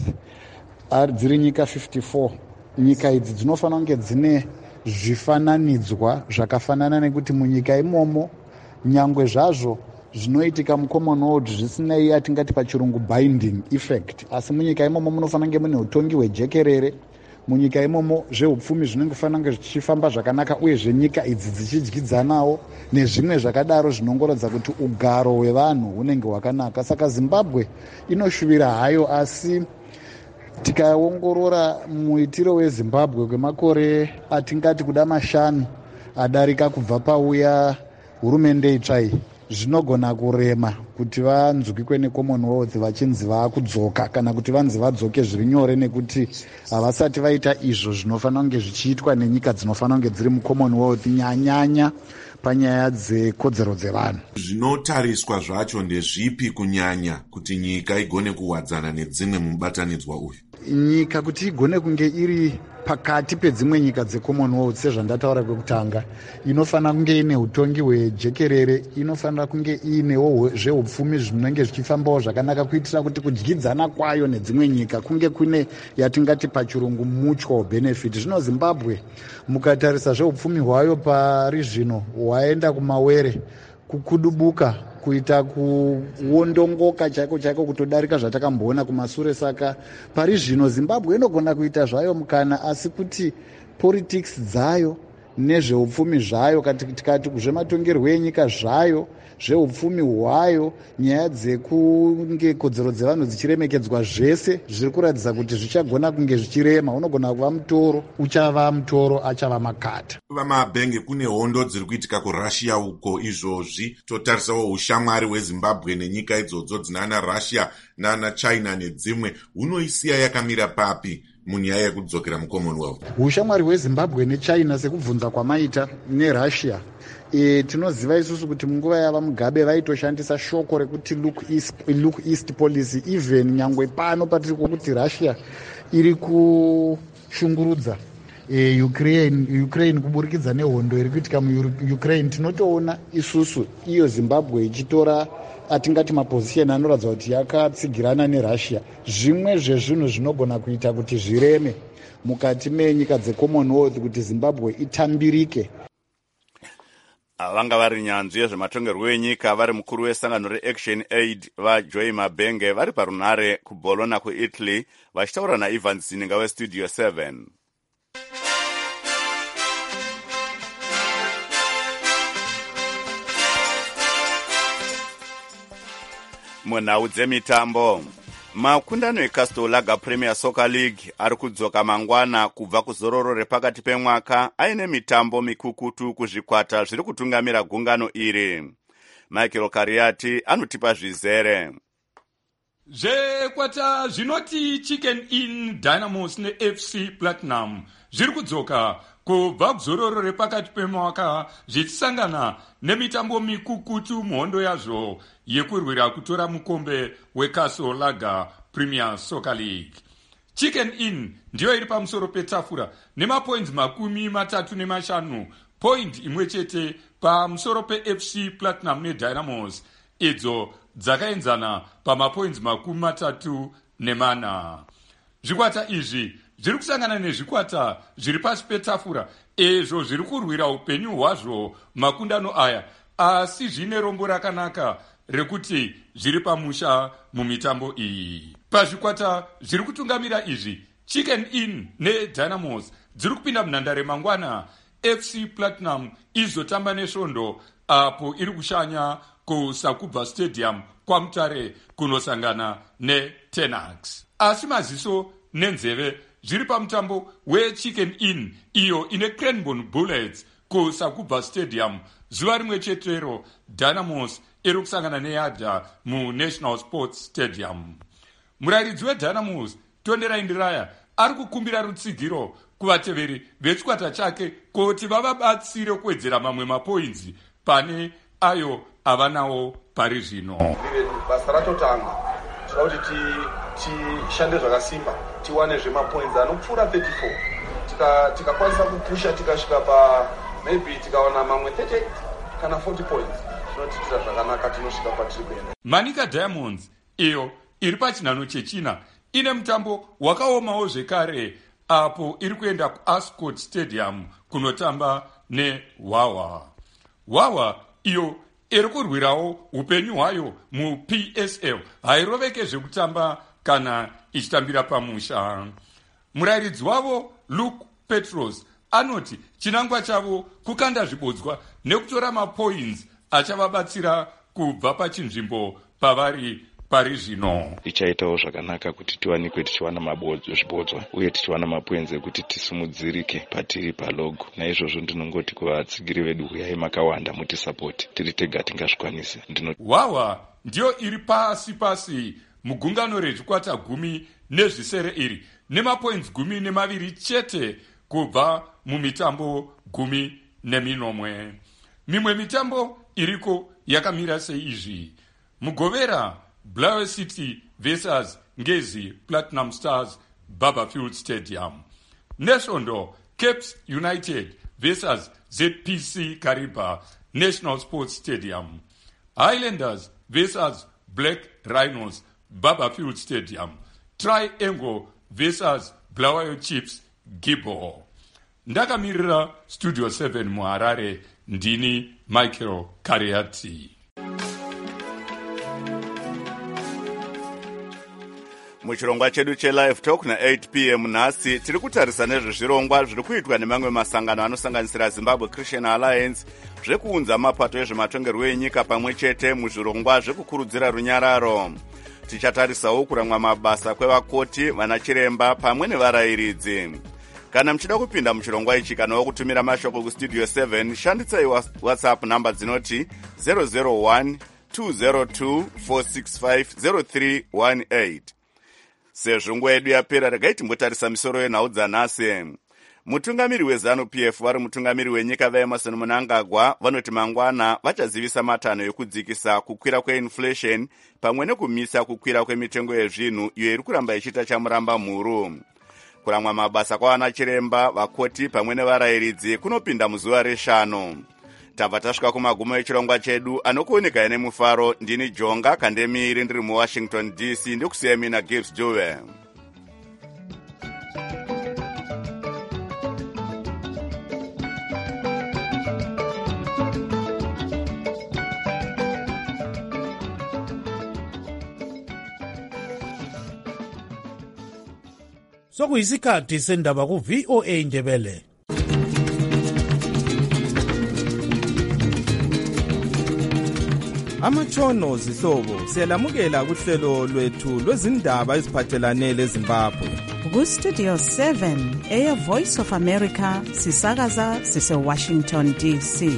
dziri nyika fifty-four. Nyika idzi dzinofanira kunge dzine zvifananidzwa zvakafanana nekuti munyika imomo nyangwe zvazvo zvinoitika muCommonwealth zvisinei yatingati pachirungu binding effect, asi munyika imomo munofanira kunge mune utongi hwejekerere. Munyika imomo zveupfumi zvinongofanira kunge zvichifamba zvakanaka uye zvenyika idzi dzichidyidzanawo nezvimwe zvakadaro zvinongoratidza kuti ugaro hwevanhu hunenge hwakanaka. Saka Zimbabwe inoshuvira hayo, asi tikaongorora muitiro weZimbabwe kwemakore atingati kuda mashanu adarika kubva pauya hurumende itsva iyi, zvinogona kurema kuti vanzwikwe neCommonwealth vachinzi vaakudzoka kana kuti vanzi vadzoke zviri nyore, nekuti havasati vaita izvo zvinofanira kunge zvichiitwa nenyika dzinofanira kunge dziri muCommonwealth, nyanyanya panyaya dzekodzero dzevanhu. Zvinotariswa zvacho ndezvipi kunyanya kuti nyika igone kuwadzana nedzimwe mubatanidzwa uyu? Nyika kuti igone kunge iri pakati pedzimwe nyika dzeCommonwealth, sezvandataura kwekutanga, inofanira kunge ine utongi hwejekerere, inofanira kunge inewo zveupfumi zvinenge zvichifambawo zvakanaka, kuitira kuti kudyidzana kwayo nedzimwe nyika kunge kune yatingati pachirungu mutual benefit. Zvino Zimbabwe mukatarisa zveupfumi hwayo pari zvino hwaenda kumawere, kukudubuka, kuita kuondongoka chaiko chaiko kutodarika zvatakamboona kumasure. Saka pari zvino Zimbabwe inogona kuita zvayo mukana, asi kuti politics dzayo nezveupfumi zvayo, tikati zvematongerwo enyika zvayo, zveupfumi hwayo, nyaya dzekunge kodzero dzevanhu dzichiremekedzwa, zvese zviri kuratidza kuti zvichagona kunge zvichirema. Unogona kuva mutoro, uchava mutoro, achava makata. Vamabhenge, kune hondo dziri kuitika kuRussia uko izvozvi, totarisawo ushamwari hweZimbabwe nenyika idzodzo dzinana Russia nana China nedzimwe, hunoisiya yakamira papi? munyaya yekudzokera mucommonwealth. Ushamwari hwezimbabwe nechina sekubvunza kwamaita nerussia, e, tinoziva isusu kuti munguva yava Mugabe vaitoshandisa shoko rekuti look east, look east policy. Even nyangwe pano patiri kuti Russia iri kushungurudza e, Ukraine, Ukraine kuburikidza nehondo iri kuitika muUkraine, tinotoona isusu iyo Zimbabwe ichitora atingati mapozisheni anoratidza kuti yakatsigirana nerussia. Zvimwe zvezvinhu zvinogona kuita kuti zvireme mukati menyika dzeCommonwealth kuti Zimbabwe itambirike. Vanga vari nyanzvi yezvematongerwo enyika vari mukuru wesangano reAction Aid vaJoy Mabenge vari parunare kuBologna kuItaly vachitaura naIvan Zininga weStudio seven. Munhau dzemitambo, makundano eCastle Lager Premier Soccer League ari kudzoka mangwana kubva kuzororo repakati pemwaka aine mitambo mikukutu kuzvikwata zviri kutungamira gungano iri. Michael Kariati anotipa zvizere. Zvekwata zvinoti Chicken Inn, Dynamos neF C Platinum zviri kudzoka kubva kuzororo repakati pemwaka zvichisangana nemitambo mikukutu muhondo yazvo yekurwira kutora mukombe weCastle Lager Premier Soccer League. Chicken Inn ndiyo iri pamusoro petafura nemapoints makumi matatu nemashanu, point imwe chete pamusoro peF C Platinum neDynamos, idzo dzakaenzana pamapoints makumi matatu nemana. Zvikwata izvi zviri kusangana nezvikwata zviri pasi petafura ezvo zviri kurwira upenyu hwazvo makundano aya, asi zvine rombo rakanaka rekuti zviri pamusha mumitambo iyi. Pazvikwata zviri kutungamira izvi, Chicken Inn neDynamos dziri kupinda munhandare mangwana, F C Platinum izotamba nesvondo apo iri kushanya kuSakubva Stadium kwaMutare kunosangana neTenax. Asi maziso nenzeve zviri pamutambo weChicken Inn iyo ine Cranbourne Bullets kuSakubva Stadium zuva rimwe chetero. Dynamos iri kusangana neYadza muNational Sports Stadium. Murayiridzi weDynamos Tonderai Ndiraya ari kukumbira rutsigiro kuvateveri vechikwata chake kuti vavabatsire kuwedzera mamwe mapoints pane ayo avanawo pari zvino. Basa ratotanga tinoda kuti tishande zvakasimba tiwane zvemapoints anopfuura thirty-four. Tika tikakwanisa kupusha tikasvika pa maybe tikaona mamwe thirty kana forty points zvinotiitira zvakanaka, tinosvika kwatiri kuenda. Manika Diamonds iyo iri pachinhano chechina ine mutambo wakaomawo zvekare apo iri kuenda kuAscot Stadium kunotamba neHwawa. Hwawa iyo iri kurwirawo upenyu hwayo muP S L hairoveke zvekutamba kana ichitambira pamusha. Murayiridzi wavo Luke Petros anoti chinangwa chavo kukanda zvibodzwa nekutora mapoints achavabatsira kubva pachinzvimbo pavari pari zvino. Ichaitawo zvakanaka kuti tiwanikwe tichiwana mabodzo zvibodzwa uye tichiwana mapoints ekuti tisumudzirike patiri palogo. Naizvozvo ndinongoti kuvatsigiri vedu huyai makawanda mutisapoti, tiri tega tingasvikwanise. Hwawa ndiyo iri pasi pasi mugungano rechikwata gumi nezvisere iri nemapoints gumi nemaviri chete kubva mumitambo gumi neminomwe. Mimwe mitambo iriko yakamira seizvi: Mugovera Blair City versus Ngezi Platinum Stars Barberfield Stadium. Neshondo Caps United versus Z P C Kariba National Sports Stadium. Highlanders versus Black Rhinos Barberfield Stadium. Triangle versus Blawayo Chiefs Gibbo. Ndakamirira Studio seven muHarare, ndini Michael Kariati. Muchirongwa chedu cheLive Talk na eight p m nhasi tiri kutarisa nezvezvirongwa zviri kuitwa nemamwe masangano anosanganisira Zimbabwe Christian Alliance zvekuunza mapato ezvematongerwo enyika pamwe chete muzvirongwa zvekukurudzira runyararo. Tichatarisawo kuramwa mabasa kwevakoti, vanachiremba pamwe nevarayiridzi. Kana muchida kupinda muchirongwa ichi kana wakutumira mashoko kuStudio seven, shandisai WhatsApp namba dzinoti zero zero one two zero two four six five zero three one eight. sezvo nguva yedu yapera regai timbotarisa misoro yenhau dzanhasi. Mutungamiri weZANU-P F vari mutungamiri wenyika vaEmerson Mnangagwa vanoti mangwana vachazivisa matanho ekudzikisa kukwira kweinflation pamwe nekumisa kukwira kwemitengo yezvinhu iyo iri kuramba ichiita chamuramba mhuru. Kuramwa mabasa kwavana chiremba, vakoti pamwe nevarayiridzi kunopinda muzuva reshanu. Tabva tasvika kumagumo echirongwa chedu anokuoneka nemufaro. Ndini Jonga Kandemiri ndiri muWashington D C ndikusiya mina Gibbs Dube. Sokuyisikhathi sendaba ku V O A Ndebele. Amatshono zihlobo siyalamukela kuhlelo lwethu lwezindaba eziphathelane leZimbabwe. Ku Studio seven eya Voice of America sisakaza sise Washington D C.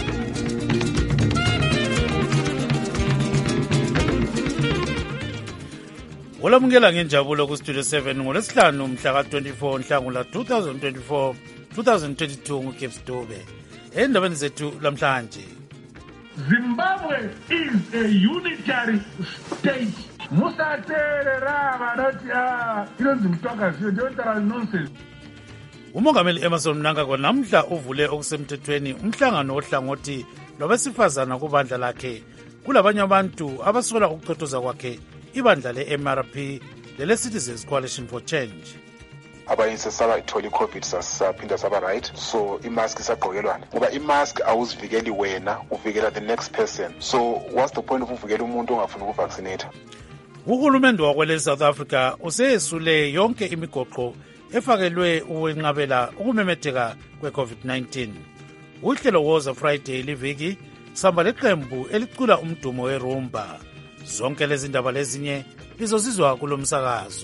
Olamukela ngenjabulo ku Studio seven ngolesihlanu mhla ka twenty-four Nhlangula twenty twenty-four twenty twenty-two nguGibbs Dube. Endabeni zethu lamhlanje. Zimbabwe is a unitary state. Musatere rava not ah inonzi mtwakaziyo ndontara nonsense. Umongameli Emerson Mnangagwa namhla uvule okusemthethweni umhlangano ohlangothi lwabesifazana kubandla lakhe kulabanye abantu abasola ukuchothoza kwakhe ibandla le-M R P lele Citizens Coalition for Change. Abayinse saba ithola iCovid sasaphinda saba right, so imask isagqokelwana ngoba imask awuzivikeli wena, uvikela the next person. So what's the point of uvikela umuntu ongafuni ukuvaccinate? Uhulumende wakwele South Africa useyesule yonke imigoqo efakelwe ukwenqabela ukumemetheka kwe-COVID nineteen. Uhlelo woza Friday liviki samba leqembu elicula umdumo werumba. Zonke lezi ndaba lezinye lizozizwa kulomsakazo.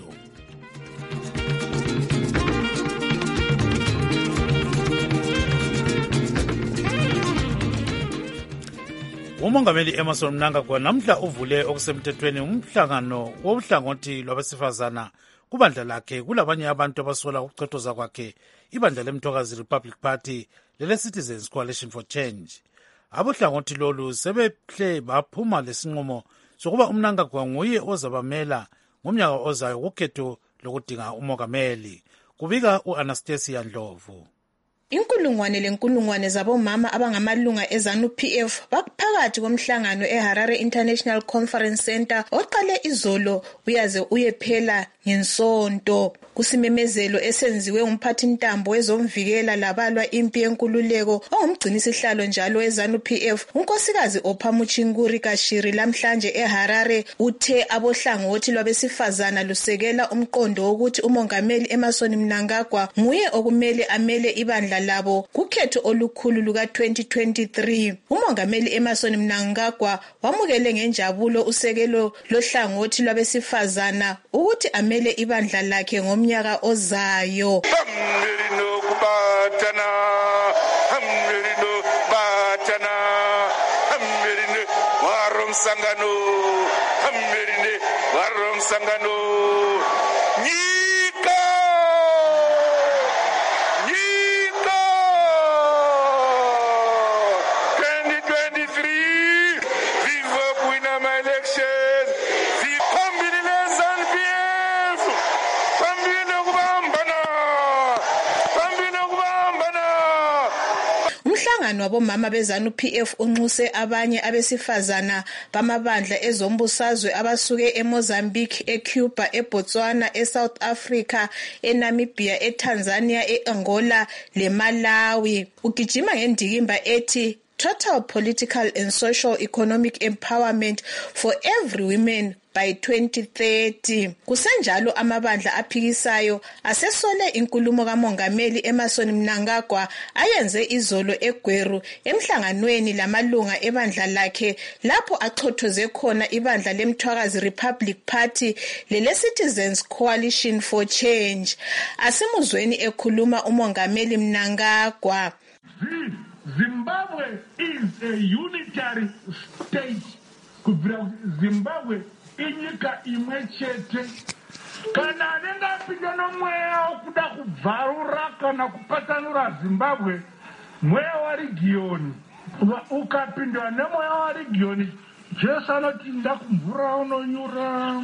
Umongameli Emerson Mnangagwa namhla uvule okusemthethweni umhlangano wobuhlangothi lwabesifazana kubandla lakhe kulabanye abantu abasola ukuchothoza kwakhe ibandla lemthokazi Republic Party lele Citizens Coalition for Change. Abohlangothi lolu sebehle baphuma lesinqumo sokuba uMnangagwa nguye ozabamela ngomnyaka ozayo kukhetho lokudinga umongameli. Kubika uAnastasia Ndlovu. Inkulungwane lenkulungwane zabomama abangamalunga eZANU-P F baphakathi komhlangano eHarare International Conference Center oqale izolo uyaze uyephela ngensonto kusimemezelo esenziwe umphathintambo wezomvikela labalwa impi yenkululeko ongumgcinisihlalo njalo eZANU-P F unkosikazi Ophamuchinguri Kashiri lamhlanje eHarare uthe abohlangothi lwabesifazana lusekela umqondo wokuthi umongameli Emerson Mnangagwa nguye okumele amele ibandla labo kukhetho olukhulu luka twenty twenty-three. Umongameli Emerson Mnangagwa wamukele ngenjabulo usekelo lohlangothi lwabesifazana ukuthi amele ibandla lakhe ngomnyaka ozayo. Hammerino kubatana hammerino batana hammerino warom sangano hammerine warom sangano nyika nyika twenty twenty-three viva kuina my election vipambile ZANU-P F pambile kubambana pambile kubambana. Umhlangano wabomama beZANU-P F unxuse abanye abesifazana bamabandla ezombusazwe abasuke eMozambique, eCuba, eBotswana, eSouth Africa, eNamibia, eTanzania, eAngola leMalawi. Ugijima ngendikimba ethi Total Political and Social Economic Empowerment for Every Woman by twenty thirty. Kusenjalo amabandla aphikisayo asesole inkulumo kamongameli Emerson Mnangagwa ayenze izolo eGweru emhlanganweni lamalunga ebandla lakhe lapho achothoze khona ibandla lemthwakazi Republic Party lele Citizens Coalition for Change. Asimuzweni ekhuluma umongameli Mnangagwa. Zimbabwe is a unitary state. Zimbabwe inyika imwe chete kana nengapinda nomweya wokuda kubvarura kana kupatanura Zimbabwe mweya waregiyoni ukapindwa nemweya waregiyoni Jesu anoti ndakumvura unonyura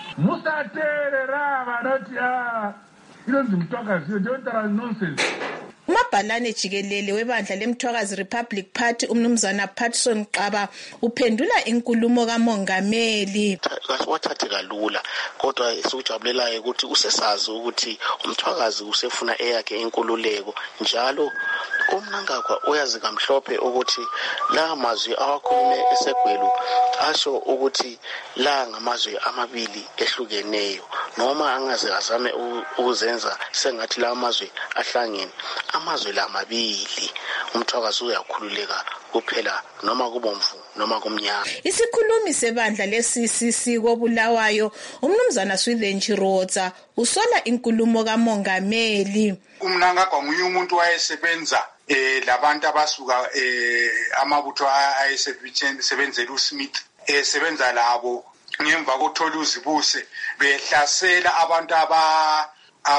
musateerera vanoti ah inonzi Mthwakazi don't tell nonsense. Umabhalane jikelele webandla leMthwakazi Republic Party umnumzana Patson Qaba uphendula inkulumo kamongameli. Wathathe kalula kodwa sikujabulelayo ukuthi usesazi ukuthi uMthwakazi usefuna eyakhe inkululeko njalo uMnangagwa uyazi kamhlophe ukuthi la mazwi awakhulume eseGwelu asho ukuthi la ngamazwi amabili ehlukeneyo noma angaze azame ukuzenza sengathi la mazwi ahlangene amazwi la mabili uMthwakazi uyakhululeka kuphela noma kubomvu noma kumnyama. Isikhulumi sebandla le-C C C koBulawayo umnumzana Swithen Chirotsa usola inkulumo kamongameli. uMnangagwa nguye umuntu wayesebenza eh labantu abasuka eh amabutho ayesebenzela uSmith esebenza labo ngemva kokuthola uzibuse behlasela abantu aba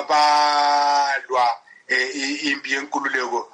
abalwa impi yenkululeko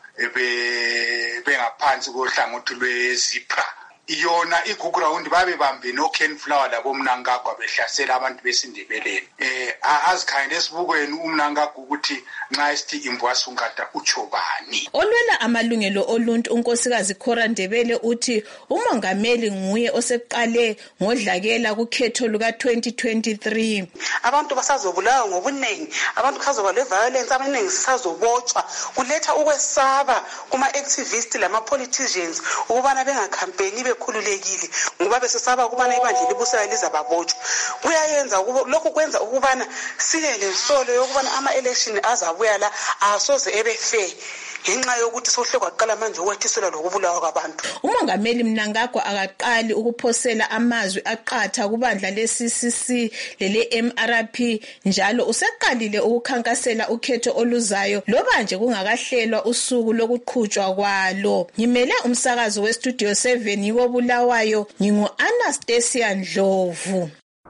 bengaphansi kohlangothi lweZipra. Iyona iguground babe bambe no Ken Flower labo Mnangagwa behlasela abantu besindebeleni. Eh azikhayinde esibukweni uMnangagwa ukuthi nxa isithi imbwasunkata uchobani. Olwela amalungelo oluntu unkosikazi Cora Ndebele uthi umongameli nguye oseqale ngodlakela kukhetho luka twenty twenty-three. Abantu basazobulawa ngobunengi, abantu basazoba le violence, abaningi sisazobotshwa, kuletha ukwesaba kuma activists lama politicians ukubana bengacampaign bekhululekile ngoba besesaba ukubana ibandla libusela lizababotshwa. Kuyayenza lokho kwenza ukubana sibe lensolo yokubana ama election azabuya la asoze ebe fair ngenxa yokuthi sohle kwaqala manje ukwethisela lokubulawa kwabantu. Umongameli Mnangagwa akaqali ukuphosela amazwi aqatha kubandla le-C C C lele M R P njalo useqalile ukukhankasela ukhetho oluzayo loba nje kungakahlelwa usuku lokuqhutshwa kwalo. Ngimele umsakazo westudio seven yiko Bulawayo ngingu Anastasia Ndlovu.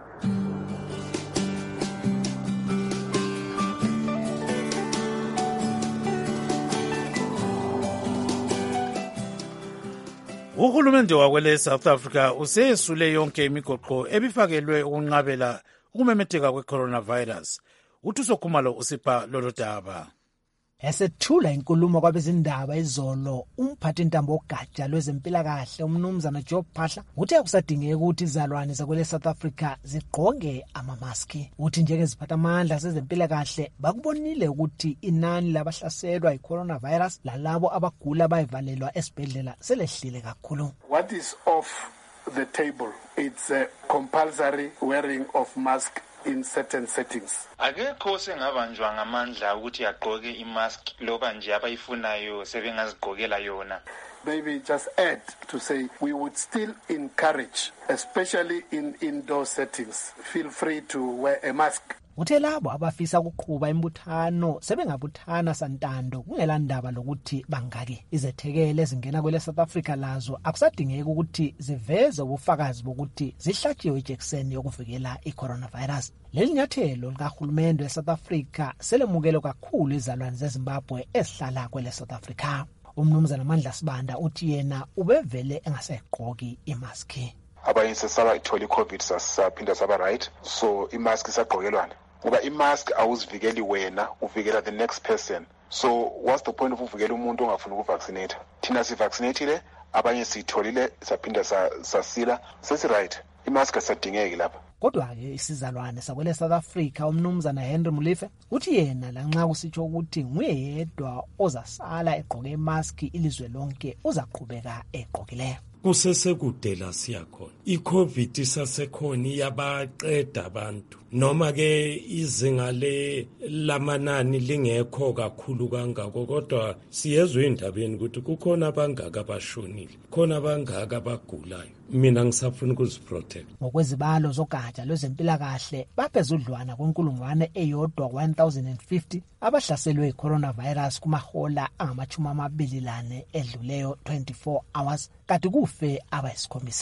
Uhulumende wakwele South Africa useyesule yonke imigoqo ebifakelwe ukunqabela ukumemetheka kwe-coronavirus. Uthuso Khumalo usipha lolo daba. Esethula inkulumo kwabezindaba izolo umphathi intambo ogatsha lwezempilakahle umnumzana Job Phahla uthe kusadingeka ukuthi izalwane zakwele South Africa zigqoke amamaski. Uthi njengeziphathamandla sezempilakahle bakubonile ukuthi inani labahlaselwa yi-coronavirus lalabo abagula bayivalelwa esibhedlela selehlile kakhulu. What is off the table? It's a compulsory wearing of mask in certain settings. Akekho sengabanjwa ngamandla ukuthi agqoke imask loba nje abayifunayo sebengazigqokela yona. Maybe just add to say we would still encourage, especially in indoor settings, feel free to wear a mask. Uthe labo abafisa ukuqhuba imbuthano sebengabuthana santando kungelandaba lokuthi bangaki. Izethekele ezingena kwele South Africa lazo akusadingeki ukuthi ziveze ubufakazi bokuthi zihlatshiwe ijekiseni yokuvikela i-coronavirus. Leli nyathelo likahulumende we-South Africa selemukelo kakhulu izalwane zeZimbabwe esihlala kwele South Africa. Umnumzana Mandla Sibanda uthi yena ubevele engasegqoki imaski. Abanye sesaba ithola i-COVID sasaphinda saba right, so imask isagqokelwana. Ngoba imask awuzivikeli wena, uvikela the next person. So what's the point of uvikela umuntu ongafuni ukuvaccinate? Thina sivaccinatile, abanye sitholile saphinda sasila, sesi right. Imask asadingeki lapha. Kodwa-ke isizalwane sakwele South Africa umnumzana Henry Mulife uthi yena lanxa kusitsho ukuthi nguye yedwa ozasala egqoke imaski ilizwe lonke uzaqhubeka egqokileyo. Kusesekudela siyakhona i-COVID isasekhona iyabaqeda abantu noma ke izinga le lamanani lingekho kakhulu kangako kodwa siyezwe indabeni ukuthi kukhona abangaka abashonile khona abangaka abagulayo. Mina ngisafuna ukuziprotect. Ngokwezibalo zogatsha lwezempilakahle baphezudlwana kwenkulungwane eyodwa one thousand fifty abahlaselwe i-coronavirus kumahola angamachumi amabili lane edluleyo twenty-four hours kati kufe abayisikhombisa.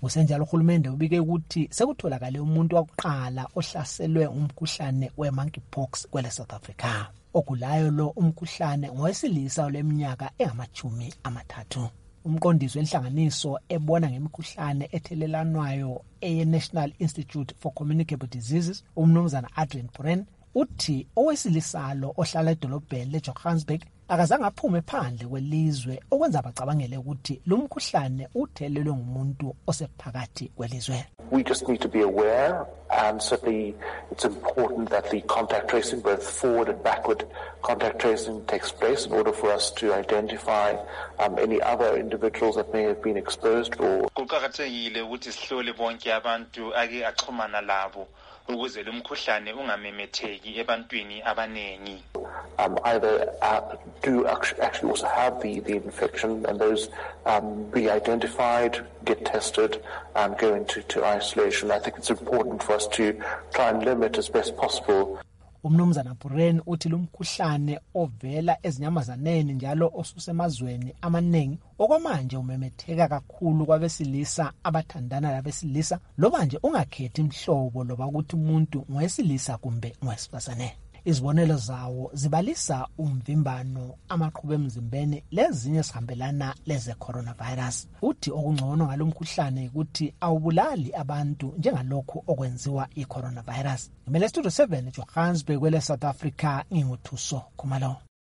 Kusenjalo uhulumende ubike ukuthi sekutholakale umuntu wokuqala ohlaselwe umkhuhlane we-monkeypox kwele South Africa. Ogulayo lo umkhuhlane ngowesilisa oleminyaka engamachumi amathathu. Umqondisi wenhlanganiso ebona ngemikhuhlane ethelelanwayo e-National Institute for Communicable Diseases, umnumzana Adrian Puren, uthi owesilisa lo ohlala edolobheni leJohannesburg akazange aphume phandle kwelizwe okwenza bacabangele ukuthi lo mkhuhlane uthelelwe ngumuntu osephakathi kwelizwe. We just need to be aware, and certainly it's important that the contact tracing, both forward and backward contact tracing, takes place in order for us to identify um, any other individuals that may have been exposed or kuqakathekile ukuthi sihlole bonke abantu ake axhumana labo ukuze lo mkhuhlane ungamemetheki ebantwini abanengi. Um, either uh, do actually also have the, the infection, and those um, be identified, get tested, and go into to isolation. I think it's important for us to try and limit as best possible. Umnumzana Puren uthi lo mkhuhlane ovela ezinyamazaneni njalo osusemazweni amaningi okwamanje umemetheka kakhulu kwabesilisa abathandana labesilisa, loba nje ungakhethi imhlobo loba ukuthi umuntu ngowesilisa kumbe ngowesifazane. Izibonelo zawo zibalisa umvimbano, amaqhubu emzimbeni lezinye sihambelana leze coronavirus. Uthi okungcono ngalomkhuhlane ukuthi awubulali abantu njengalokho okwenziwa i-coronavirus. Ngimele Studio seven Johannesburg kwele South Africa, nginguthuso Khumalo.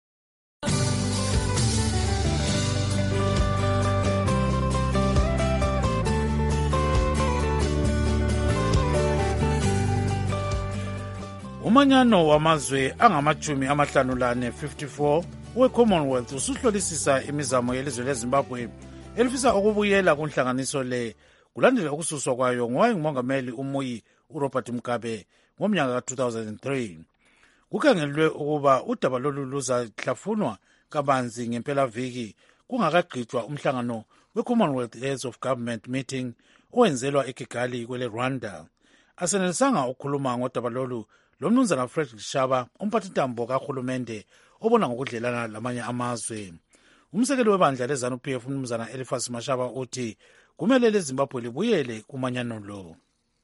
Umanyano wamazwe angamachumi amahlanu lane fifty-four we-Commonwealth usuhlolisisa imizamo yelizwe leZimbabwe elifisa ukubuyela kunhlanganiso le kulandela ukususwa kwayo ngowayengumongameli uMuyi uRobert Mugabe ngomnyaka ka-two thousand three. Kukhangelwe ukuba udaba lolu luzahlafunwa kabanzi ngempelaviki kungakagqitshwa umhlangano we-Commonwealth Heads of Government meeting owenzelwa eKigali kwele Rwanda. Asenelisanga ukukhuluma ngodaba lolu lo mnumzana Frederick Shaba, umphathintambo kahulumende obona ngokudlelana lamanye amazwe. Umsekeli webandla leZANU-P F umnumzana Eliphas Mashaba uthi kumele leZimbabwe libuyele kumanyano lo.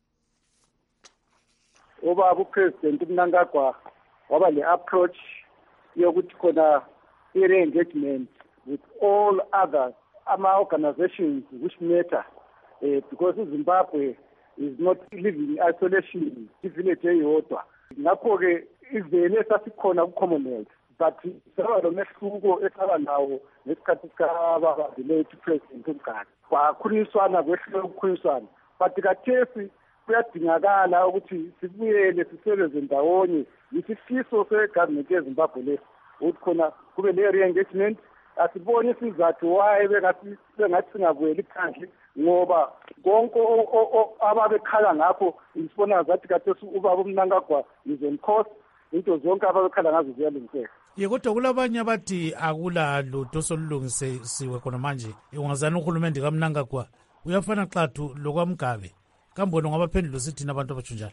Ubaba uPresident uMnangagwa waba le-approach yokuthi khona i-re-engagement with all other ama-organizations which matter uh, because Zimbabwe is not living in isolation, i-village eyodwa. Ngakho-ke ivele sasikhona ku-Commonwealth, but saba lomehluko esaba nawo ngesikhathi sikababa lethu President uMgadi. Kwakhulunyiswana kwehlelo ukukhulunyiswana, but kathesi kuyadingakala ukuthi sibuyele sisebenze ndawonye. Isifiso segovernment yeZimbabwe lesi ukuthi khona kube le-re-engagement. Asibone isizathu why bengathi singabuyeli phandle ngoba konke ababekhala ngakho isibona zathi kathesi ubaba uMnangagwa is on course, into zonke ababekhala ngazo ziyalungiseka. Ye kodwa kulabanye abathi akula lutho solulungisiwe khona manje ungazana uhulumende kaMnangagwa uyafana xathu lokwamgabe kambona ngabaphendula sithina abantu abajunjalo.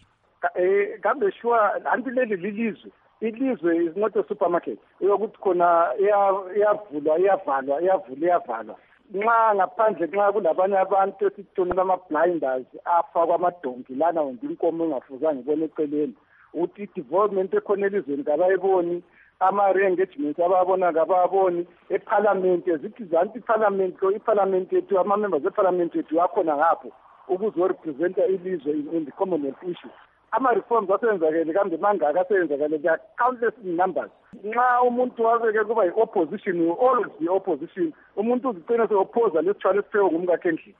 Eh kambe sure anti leli lilizwe ilizwe is not a supermarket yokuthi khona iyavulwa iyavalwa iyavula iyavalwa. Nxa ngaphandle nxa kulabanye abantu esithonela ama-blinders afakwa amadonki lana wonke inkomo engafuzanga ibone eceleni ukuthi i-development ekhona elizweni kabayiboni, ama-re-engagement ababona kababoni, eparliament zithi zanti iparliament lo iparliament yethu ama-members eparliament yethu akhona ngapho ukuzorepresenta ilizwe in the Commonwealth issue. Ama-reforms asenzakele kambe mangaka asenzakele, they are countless in numbers. Nxa umuntu wabeke kuba yi-opposition, will always be opposition. Umuntu uzigcina se-opposa lesithwala esiphewe ngumkakhe endlini.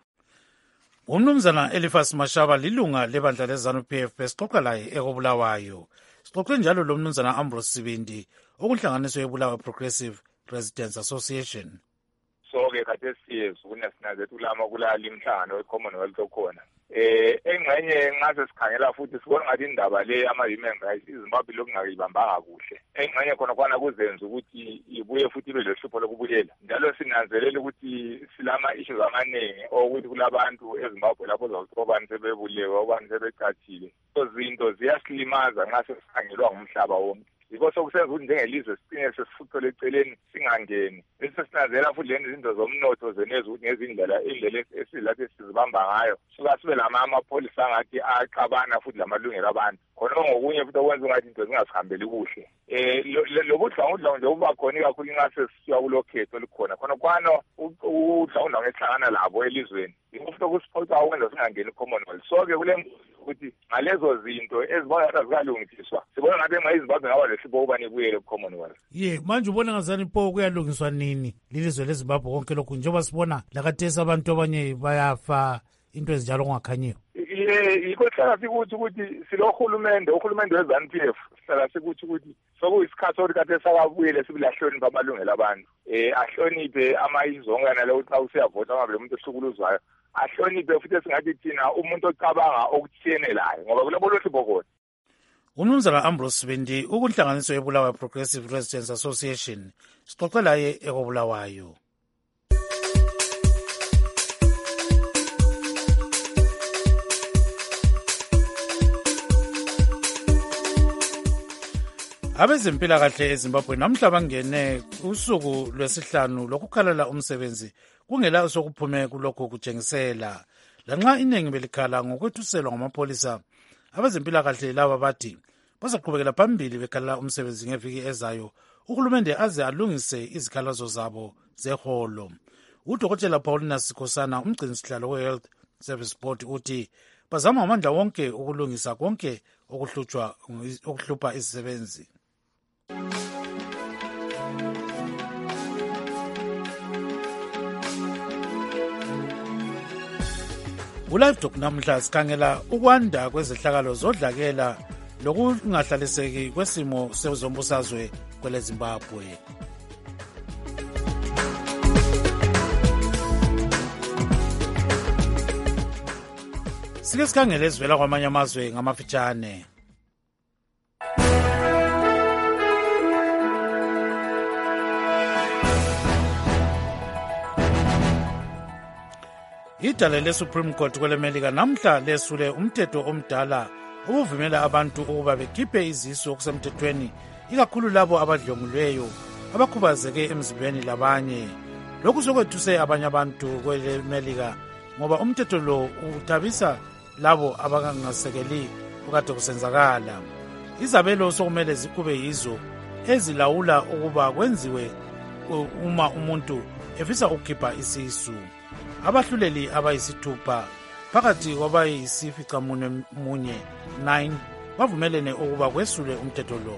Umnumzana Eliphas Mashaba lilunga lebandla leZANU-P F besixoxa laye ekobulawayo. Sixoxe njalo lo mnumzana Ambrose Sibindi okunhlanganiso yebulawa Progressive Residents Association. So-ke khathesi siyezi kunesinanzethu ulama kulali imhlangano we-Commonwealth okhona. Eh engxenye nxa sikhangela futhi sibona ngathi indaba le ama-human rights iZimbabwe lokungayibambanga kuhle. Engxenye khona khona kuzenza ukuthi ibuye futhi ibe lehlupho lokubuyela. Njalo sinanzelela ukuthi silama issues amaningi okuthi kulabantu eZimbabwe lapho zawusobani sebebulewe obani sebecathile. So zinto ziyasilimaza nxa sesikhangelwa ngumhlaba wonke. yiko sokusenza ukuthi njengelizwe sicine sesifuthole eceleni singangeni bese sinazela futhi lezi zinto zomnotho zenezi ukuthi ngezindlela indlela esilapha esizibamba ngayo suka sibe lama amapholisa ngathi aqabana futhi lamalungelo abantu khona ngokunye futhi okwenza ngathi into zingasihambeli kuhle eh lobudlawudlawu nje uba khona kakhulu ingase sisiya kulokhetho likhona khona kwano udlawudlawu ngehlangana labo elizweni ingofuna ukusiphoqa ukwenza singangeni Commonwealth so ke kule ukuthi ngalezo zinto ezibona zikalungiswa sibona ngabe ngayizimbabwe ngaba lesipho ubani kuyele Commonwealth ye manje ubona ngazani pho kuyalungiswa nini lilizwe leZimbabwe konke lokhu njengoba sibona lakatesa abantu abanye bayafa into ezinjalo ongakhanyiyo ye yiko hlala sikuthi ukuthi silohulumende uhulumende weZANU P F hlala sikuthi ukuthi sokuyisikhathi ukuthi kade sakabuyele sibilahlonipha amalungelo abantu eh ahloniphe amayizonga nalo xa usiyavota ngabe umuntu ehlukuluzwayo ahloniphe futhi singathi thina umuntu ocabanga okuthiyenelayo ngoba kulabo lohlupho khona umnumzana Ambrose Sibindi ukunhlanganiso yebulawayo Progressive Residents Association sixoxela ye ekobulawayo abezempilakahle eZimbabwe namhla bangene usuku lwesihlanu lokukhalela umsebenzi kungela sokuphume kulokho kutshengisela lanxa iningi belikhala ngokwethuselwa ngamapholisa abezempilakahle laba bathi bazaqhubekela phambili bekhalela umsebenzi ngeviki ezayo uhulumende aze alungise izikhalazo zabo zeholo udokotela Paulina Sikhosana umgcinisihlalo we-Health Service Board uthi bazama amandla wonke ukulungisa konke okuhlutshwa okuhlupha izisebenzi uLive Talk namhla sikhangela ukwanda kwezehlakalo zodlakela lokungahlaliseki kwesimo sezombusazwe kwele Zimbabwe. Sike sikhangele ezivela kwamanye amazwe ngamafitshane. Idale le-Supreme Court kwelemelika namhla lesule umthetho omdala ubuvumela abantu ukuba bekhiphe izisu okusemthethweni ikakhulu labo abadlwengulweyo abakhubazeke emzimbeni labanye. Lokhu sokwethuse abanye abantu kwelemelika ngoba umthetho lo uthabisa labo abangasekeli ukade kusenzakala. Izabelo sokumele zikube yizo ezilawula ukuba kwenziwe uma umuntu efisa ukukhipha isisu. Abahluleli abayisithupha phakathi kwabayisificamunwe munye nine bavumelene ukuba kwesule umthetho lo.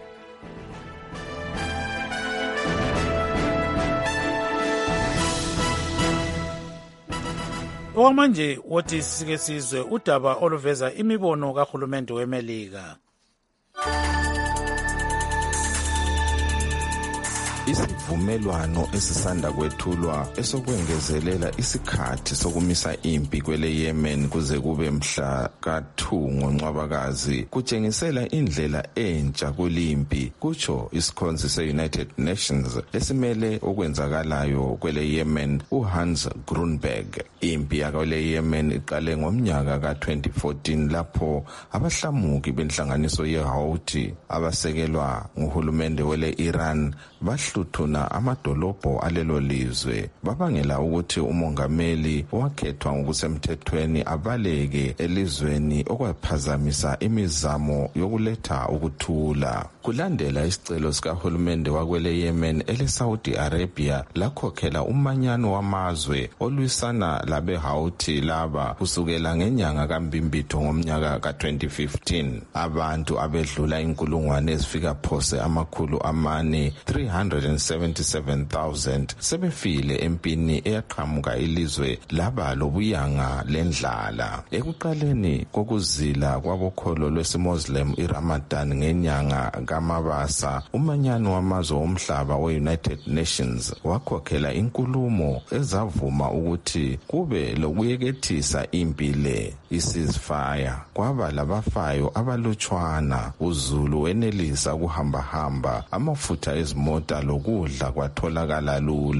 Okwamanje wothi sike sizwe udaba oluveza imibono kahulumende weMelika. Isivumelwano esisanda kwethulwa esokwengezelela isikhathi sokumisa impi kwele Yemen kuze kube mhla ka two ngoNcwabakazi kutshengisela indlela entsha kulimpi kutsho isikhonzi se-United Nations esimele okwenzakalayo kwele Yemen uHans Grunberg. Impi yakwele Yemen iqale ngomnyaka ka twenty fourteen lapho abahlamuki benhlanganiso yeHouthi abasekelwa nguhulumende wele Iran bahluthuna amadolobho alelo lizwe babangela ukuthi umongameli wakhethwa ngokusemthethweni abaleke elizweni okwaphazamisa imizamo yokuletha ukuthula. Kulandela isicelo sikahulumende wakwele Yemen ele Saudi Arabia lakhokhela umanyano wamazwe olwisana labe Houthi laba kusukela ngenyanga kaMbimbitho ngomnyaka ka twenty fifteen. Abantu abedlula inkulungwane ezifika phose amakhulu amane three hundred seventy-seven thousand sebefile empini eyaqhamuka ilizwe laba lobuyanga lendlala. Ekuqaleni kokuzila kwabokholo lwesimuslim iRamadan ngenyanga kaMabasa umanyano wamazwe omhlaba we-United Nations wakhokhela inkulumo ezavuma ukuthi kube lokuyekethisa impi le ceasefire. Kwaba labafayo abalutshwana uZulu wenelisa ukuhamba hamba amafutha ezimota lokudla kwatholakala lula.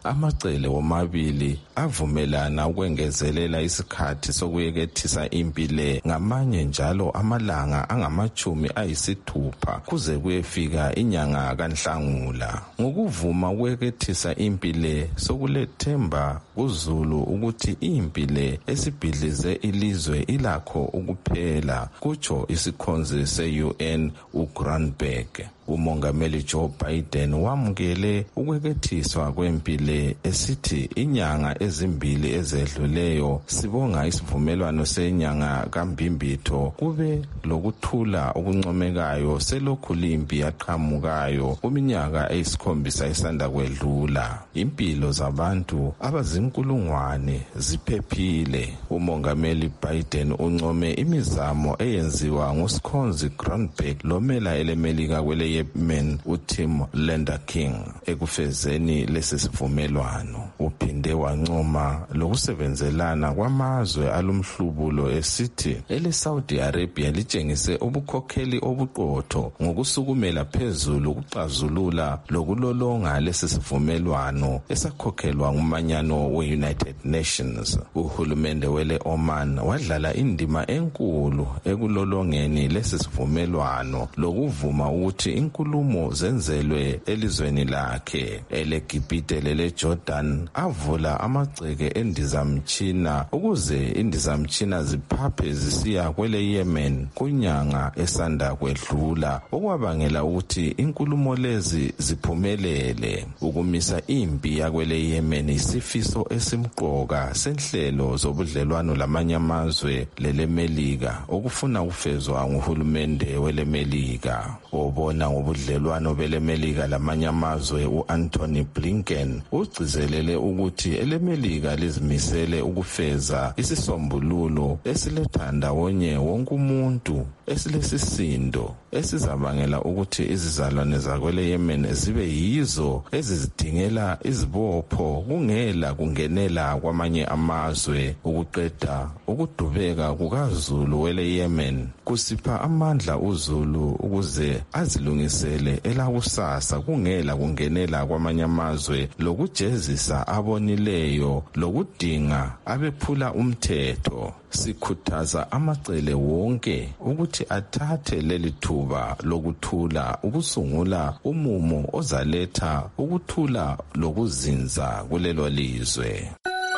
Amacele womabili avumelana ukwengezelela isikhathi sokuyekethisa impi le ngamanye njalo amalanga angamachumi ayisithupha kuze kuyefika inyanga kaNhlangula. Ngokuvuma ukuyekethisa impi le sokulethemba kuZulu ukuthi impi le esibhidlize ilizwe ilakho ukuphela, kutsho isikhonzi se-U N uGranberg. Umongameli Joe Biden wamukele ukwekethiswa kwempile esithi inyanga ezimbili ezedluleyo sibonga isivumelwano senyanga kaMbimbitho kube lokuthula okuncomekayo selokhu limpi yaqhamukayo kuminyaka eyisikhombisa isanda kwedlula. Impilo zabantu abazinkulungwane ziphephile. Umongameli Biden uncome imizamo eyenziwa ngusikhonzi Granberg lomela elemelika kwele Yemen uTim Lender King ekufezeni lesi sivumelwano. Uphinde wancoma lokusebenzelana kwamazwe alumhlubulo esithi ele Saudi Arabia litshengise ubukhokheli obuqotho ngokusukumela phezulu ukuxazulula lokulolonga lesi sivumelwano esakhokhelwa ngumanyano we-United Nations. Uhulumende wele Oman wadlala indima enkulu ekulolongeni lesi sivumelwano lokuvuma ukuthi inkulumo zenzelwe elizweni lakhe. EleGibhite lele Jordan avula amagceke endizamtshina ukuze indizamtshina ziphaphe zisiya kwele Yemen kunyanga esanda kwedlula, okwabangela ukuthi inkulumo lezi ziphumelele. Ukumisa impi yakwele Yemen isifiso esimqoka senhlelo zobudlelwano lamanye amazwe lelemelika okufuna ukufezwa nguhulumende welemelika. Obona ngobudlelwano belemelika lamanye amazwe uAnthony Blinken ugcizelele ukuthi elemelika lizimisele ukufeza isisombululo esiletha ndawonye wonke umuntu esilesisindo esizabangela ukuthi izizalwane zakwele Yemen zibe yizo ezizidingela izibopho kungela kungenela kwamanye amazwe. Ukuqeda ukudubeka kukaZulu wele Yemen kusipha amandla uZulu ukuze azilungisele elakusasa kungela kungenela kwamanye amazwe lokujezisa abonileyo lokudinga abephula umthetho. Sikhuthaza amacele wonke ukuthi athathe leli thuba lokuthula ukusungula umumo ozaletha ukuthula lokuzinza kulelo lizwe.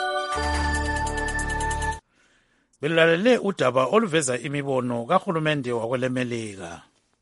Belalele udaba oluveza imibono kahulumende wakwelemelika.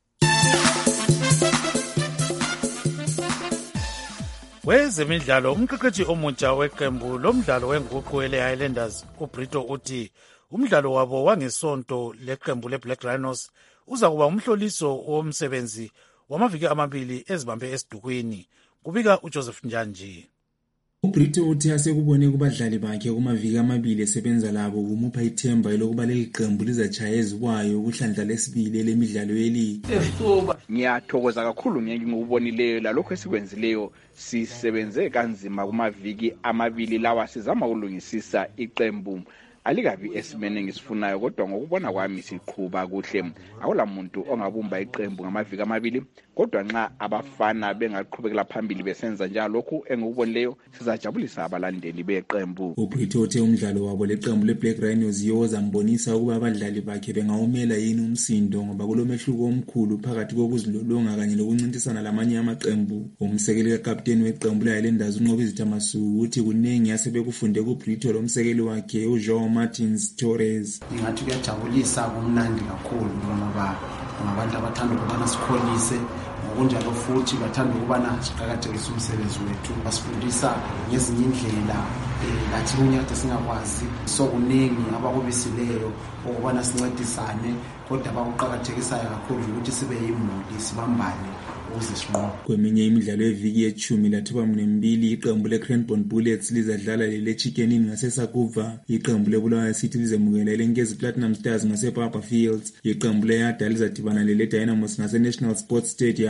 Wezemidlalo, umqeqeshi omutsha weqembu lomdlalo wenguqu ele-Highlanders uBrito uthi umdlalo wabo wangesonto leqembu leBlack Rhinos uza kuba umhloliso womsebenzi wamaviki amabili ezibambe esidukwini, kubika uJoseph Njanji. uBrito uthi asekubone kubadlali bakhe kumaviki amabili esebenza labo kumupha ithemba lokuba leli qembu lizachaya ezikwayo ukuhlandla lesibili lemidlalo yeligi. Ngiyathokoza kakhulu ngikubonileyo lalokho esikwenzileyo. Sisebenze kanzima kumaviki amabili lawa sizama ukulungisisa iqembu. Alikabi esimene ngisifunayo kodwa ngokubona kwami siqhubha kuhle. Awula muntu ongabumba iqembu ngamaviki amabili kodwa nxa abafana bengaqhubekela phambili besenza njalo lokhu engikubonileyo sizajabulisa abalandeli beqembu. uBrito uthe umdlalo wabo leqembu leBlack Rhinos yoza mbonisa ukuba abadlali bakhe bengawumela yini umsindo ngoba kulomehluko omkhulu phakathi kokuzilolonga kanye lokuncintisana lamanye amaqembu. Umsekeli kakapteni weqembu leHighlanders unqobi Zithamasuku uthi kunengi asebekufunde kuBrito lomsekeli wakhe uJoe Martins Torres. Ingathi kuyajabulisa kumnandi kakhulu ngoba ngabantu abathanda ukubana sikholise ngokunjalo futhi bathanda ukubana siqhakathekise umsebenzi wethu, basifundisa ngezinye indlela lathi kunyade singakwazi sokuningi abakubisileyo ukubana sincedisane kodwa bakuqhakathekisayo kakhulu ukuthi sibe yimuli sibambane ukuze sinqobe. Kweminye imidlalo eviki yechumi lathuba mnembili iqembu leCranbourne Bullets lizadlala lele Chicken Inn ngaseSakuva, iqembu leBulawayo City lizemukela leNkezi Platinum Stars ngasePapa Fields, iqembu leYada lizadibana lele Dynamos ngaseNational Sports Stadium.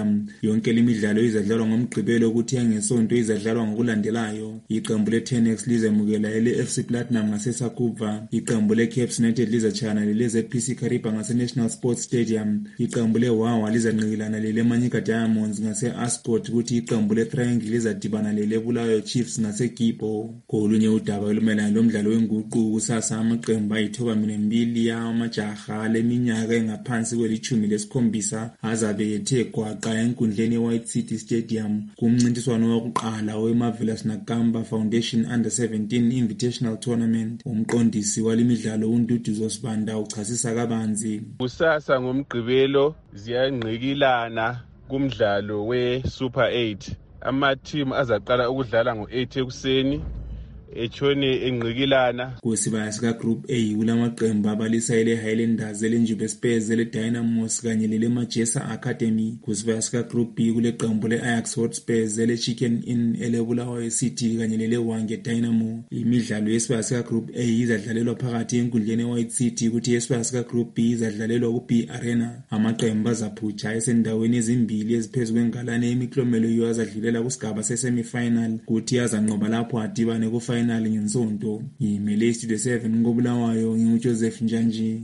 Stadium. Yonke imidlalo izadlalwa ngomgqibelo ukuthi yangesonto izadlalwa ngokulandelayo. Iqembu le-Tenex lizemukela ele-F C Platinum ngaseSakuva. Iqembu le-Caps United lizachana lele-Z P C Kariba ngase-National Sports Stadium. Iqembu le-Wawa lizanqikilana lele-Manyika Diamonds ngase-Ascot kuthi iqembu le-Triangle lizadibana lele-Bulawayo Chiefs ngase-Gibbo. Kolunye udaba olumelana lomdlalo wenguqu kusasa amaqembu ayithoba minembili yamajaha leminyaka engaphansi kwelithumi lesikhombisa azabe ethe gwaqa enkundleni ye-White City Stadium kumncintiswano wokuqala we-Marvelous Nakamba Foundation Under seventeen Invitational Tournament. Umqondisi walemidlalo uNduduzo Sibanda uchasisa kabanzi. Kusasa ngomgqibelo ziyangqikilana kumdlalo we-Super eight. Ama-team azaqala ukudlala ngo-eight ekuseni echone engqikilana. Kusibaya sika Group A kulamaqembu abalisa ele Highlanders, ele Njube Spurs, ele Dynamos kanye lele Majesa Academy. Kusibaya sika Group B kule qembu le Ajax Hotspurs, ele Chicken Inn, ele Bulawayo City kanye lele Wange Dynamo. Imidlalo yesibaya sika Group A izadlalelwa phakathi enkundleni eWhite City kuthi yesibaya sika Group B izadlalelwa ku B Arena. Amaqembu azaphutsha esendaweni ezimbili eziphezulu kwengalane emiklomelo yiyo azadlulela kusigaba se-semi-final kuthi azanqoba lapho adibane ku final ngensonto. Yimele Studio seven ngobulawayo nginguJoseph Njanji.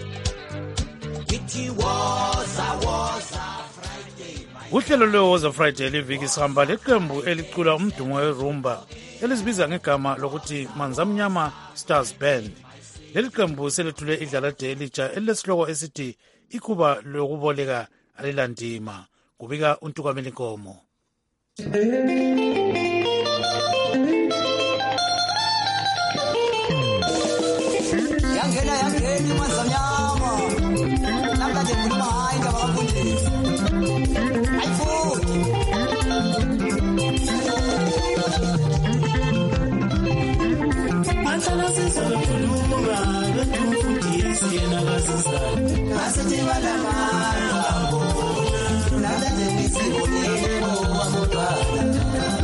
Uhlelo lweWoza Friday liviki sihamba leqembu elicula umdumo werumba elizibiza ngegama lokuthi Manzamnyama Stars Band. Leli qembu selethule idlalade elitsha elilesihloko esithi ikhuba lokuboleka alilandima. Kubika uNtukameli Nkomo. Yangena yangeni Manzamnyama namhlanje ngikhuluma hayi indaba kaMfundisi ayifuthi Manhlala sizokhuluma betufundisi yena kasizana asithi balamanga namhlanje ngisibonile ngokwamotwana.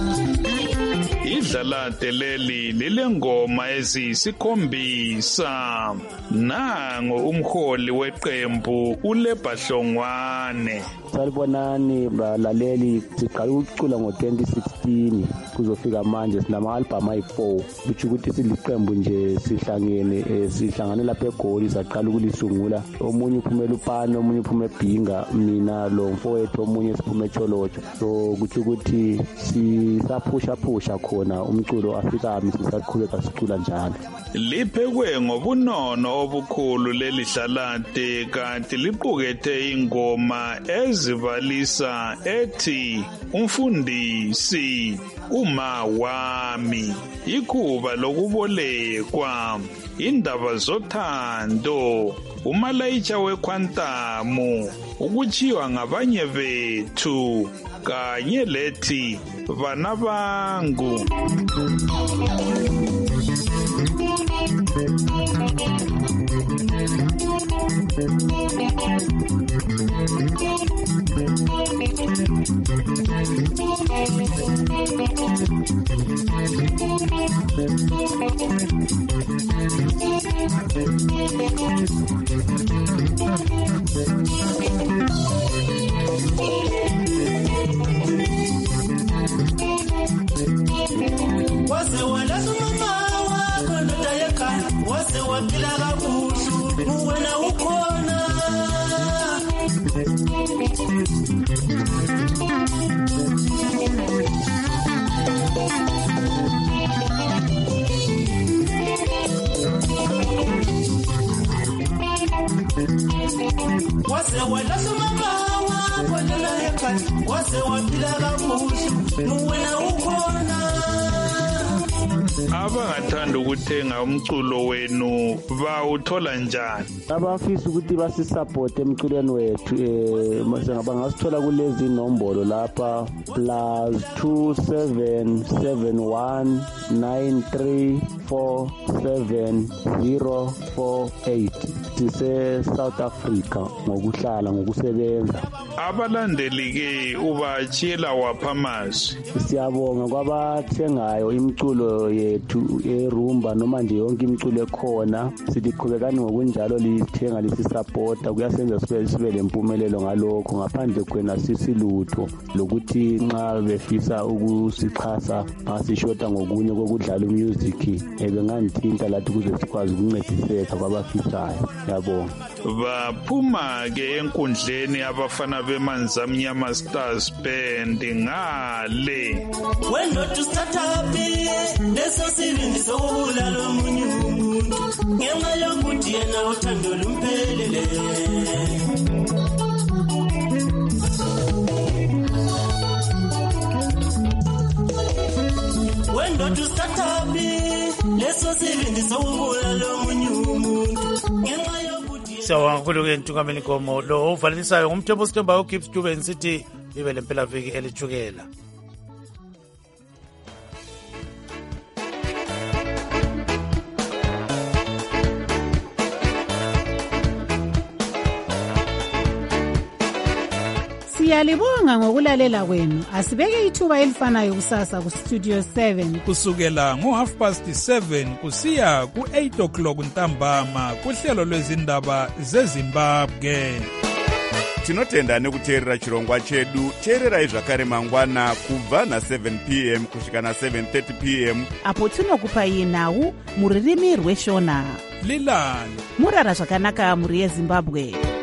Idlalade leli lilengoma eziyisikhombisa. Nango umholi weqembu uLebhahlongwane. Salibonani balaleli, siqala ukucula ngo twenty sixteen kuzofika manje sinama album ayi-four kuthi ukuthi siliqembu nje sihlangene sihlangane lapha eGoli saqala ukulisungula. Omunye uphumela uPano, omunye uphuma eBhinga, mina lo mfowethu omunye siphuma eCholotsho. So kuthi ukuthi sisaphusha phusha khona umculo Afrika ami sisaqhubeka sicula njalo. Liphekwe ngobunono obukhulu leli dlalade kanti liqukethe ingoma ezibalisa ethi umfundisi uma wami, ikhuba lokubolekwa, indaba zothando, umalayitsha wekhwantamu, ukuchiwa ngabanye bethu kanye lethi bana bangu. Wase walaza mama wakho ndoda yekhaya, wase waphila kabuhlungu wena ukhona. Wase walaza mama wakho ndoda yekhaya, wase waphila kabuhlungu wena ukhona. Abangathanda ukuthenga umculo wenu bawuthola njani? Abafisa ukuthi basisupport emculweni wethu eh bangasithola kulezi nombolo lapha plus two seven seven one nine three four seven zero four eight. Sise South Africa ngokuhlala ngokusebenza. abalandeli-ke ubachiyela wapha amazwi. Siyabonga kwabathengayo imculo yethu erumba noma nje yonke imculo ekhona, sithi qhubekani ngokunjalo lithenga lisisapota, kuyasenza sibe sibe lempumelelo ngalokho, ngaphandle kwena sisilutho lokuthi nxa befisa ukusixhasa ngasishota ngokunye kokudlala umusic ebengandithinta lathi kuze sikwazi ukuncediseka kwabafisayo. Yabonga. Baphuma-ke enkundleni abafana bemanzamnyama Stars Band ngale. Wenothi startup leso sibindi sokubulala omunye umuntu ngenxa yokuthi yena uthando lumphelele. Wenothi startup leso sibindi sokubulala omunye umuntu ngenxa yokuthi. Siyabonga kakhulu-ke Ntungameni Nkomo. Lo uvalelisayo ngumthembu Sitembayo uGibbs Dube nsithi libe lempelaviki elithukela. Siyalibonga ngokulalela kwenu. Asibeke ithuba elifanayo kusasa ku Studio seven kusukela ngo half past seven kusiya ku eight o'clock ntambama kuhlelo lwezindaba zeZimbabwe. Tinotenda nekuteerera chirongwa chedu. Teererai zvakare mangwana kubva na seven p m kusvika na seven thirty p m apo tinokupai nhau muririmi rweshona. Lilani murara zvakanaka muri yeZimbabwe.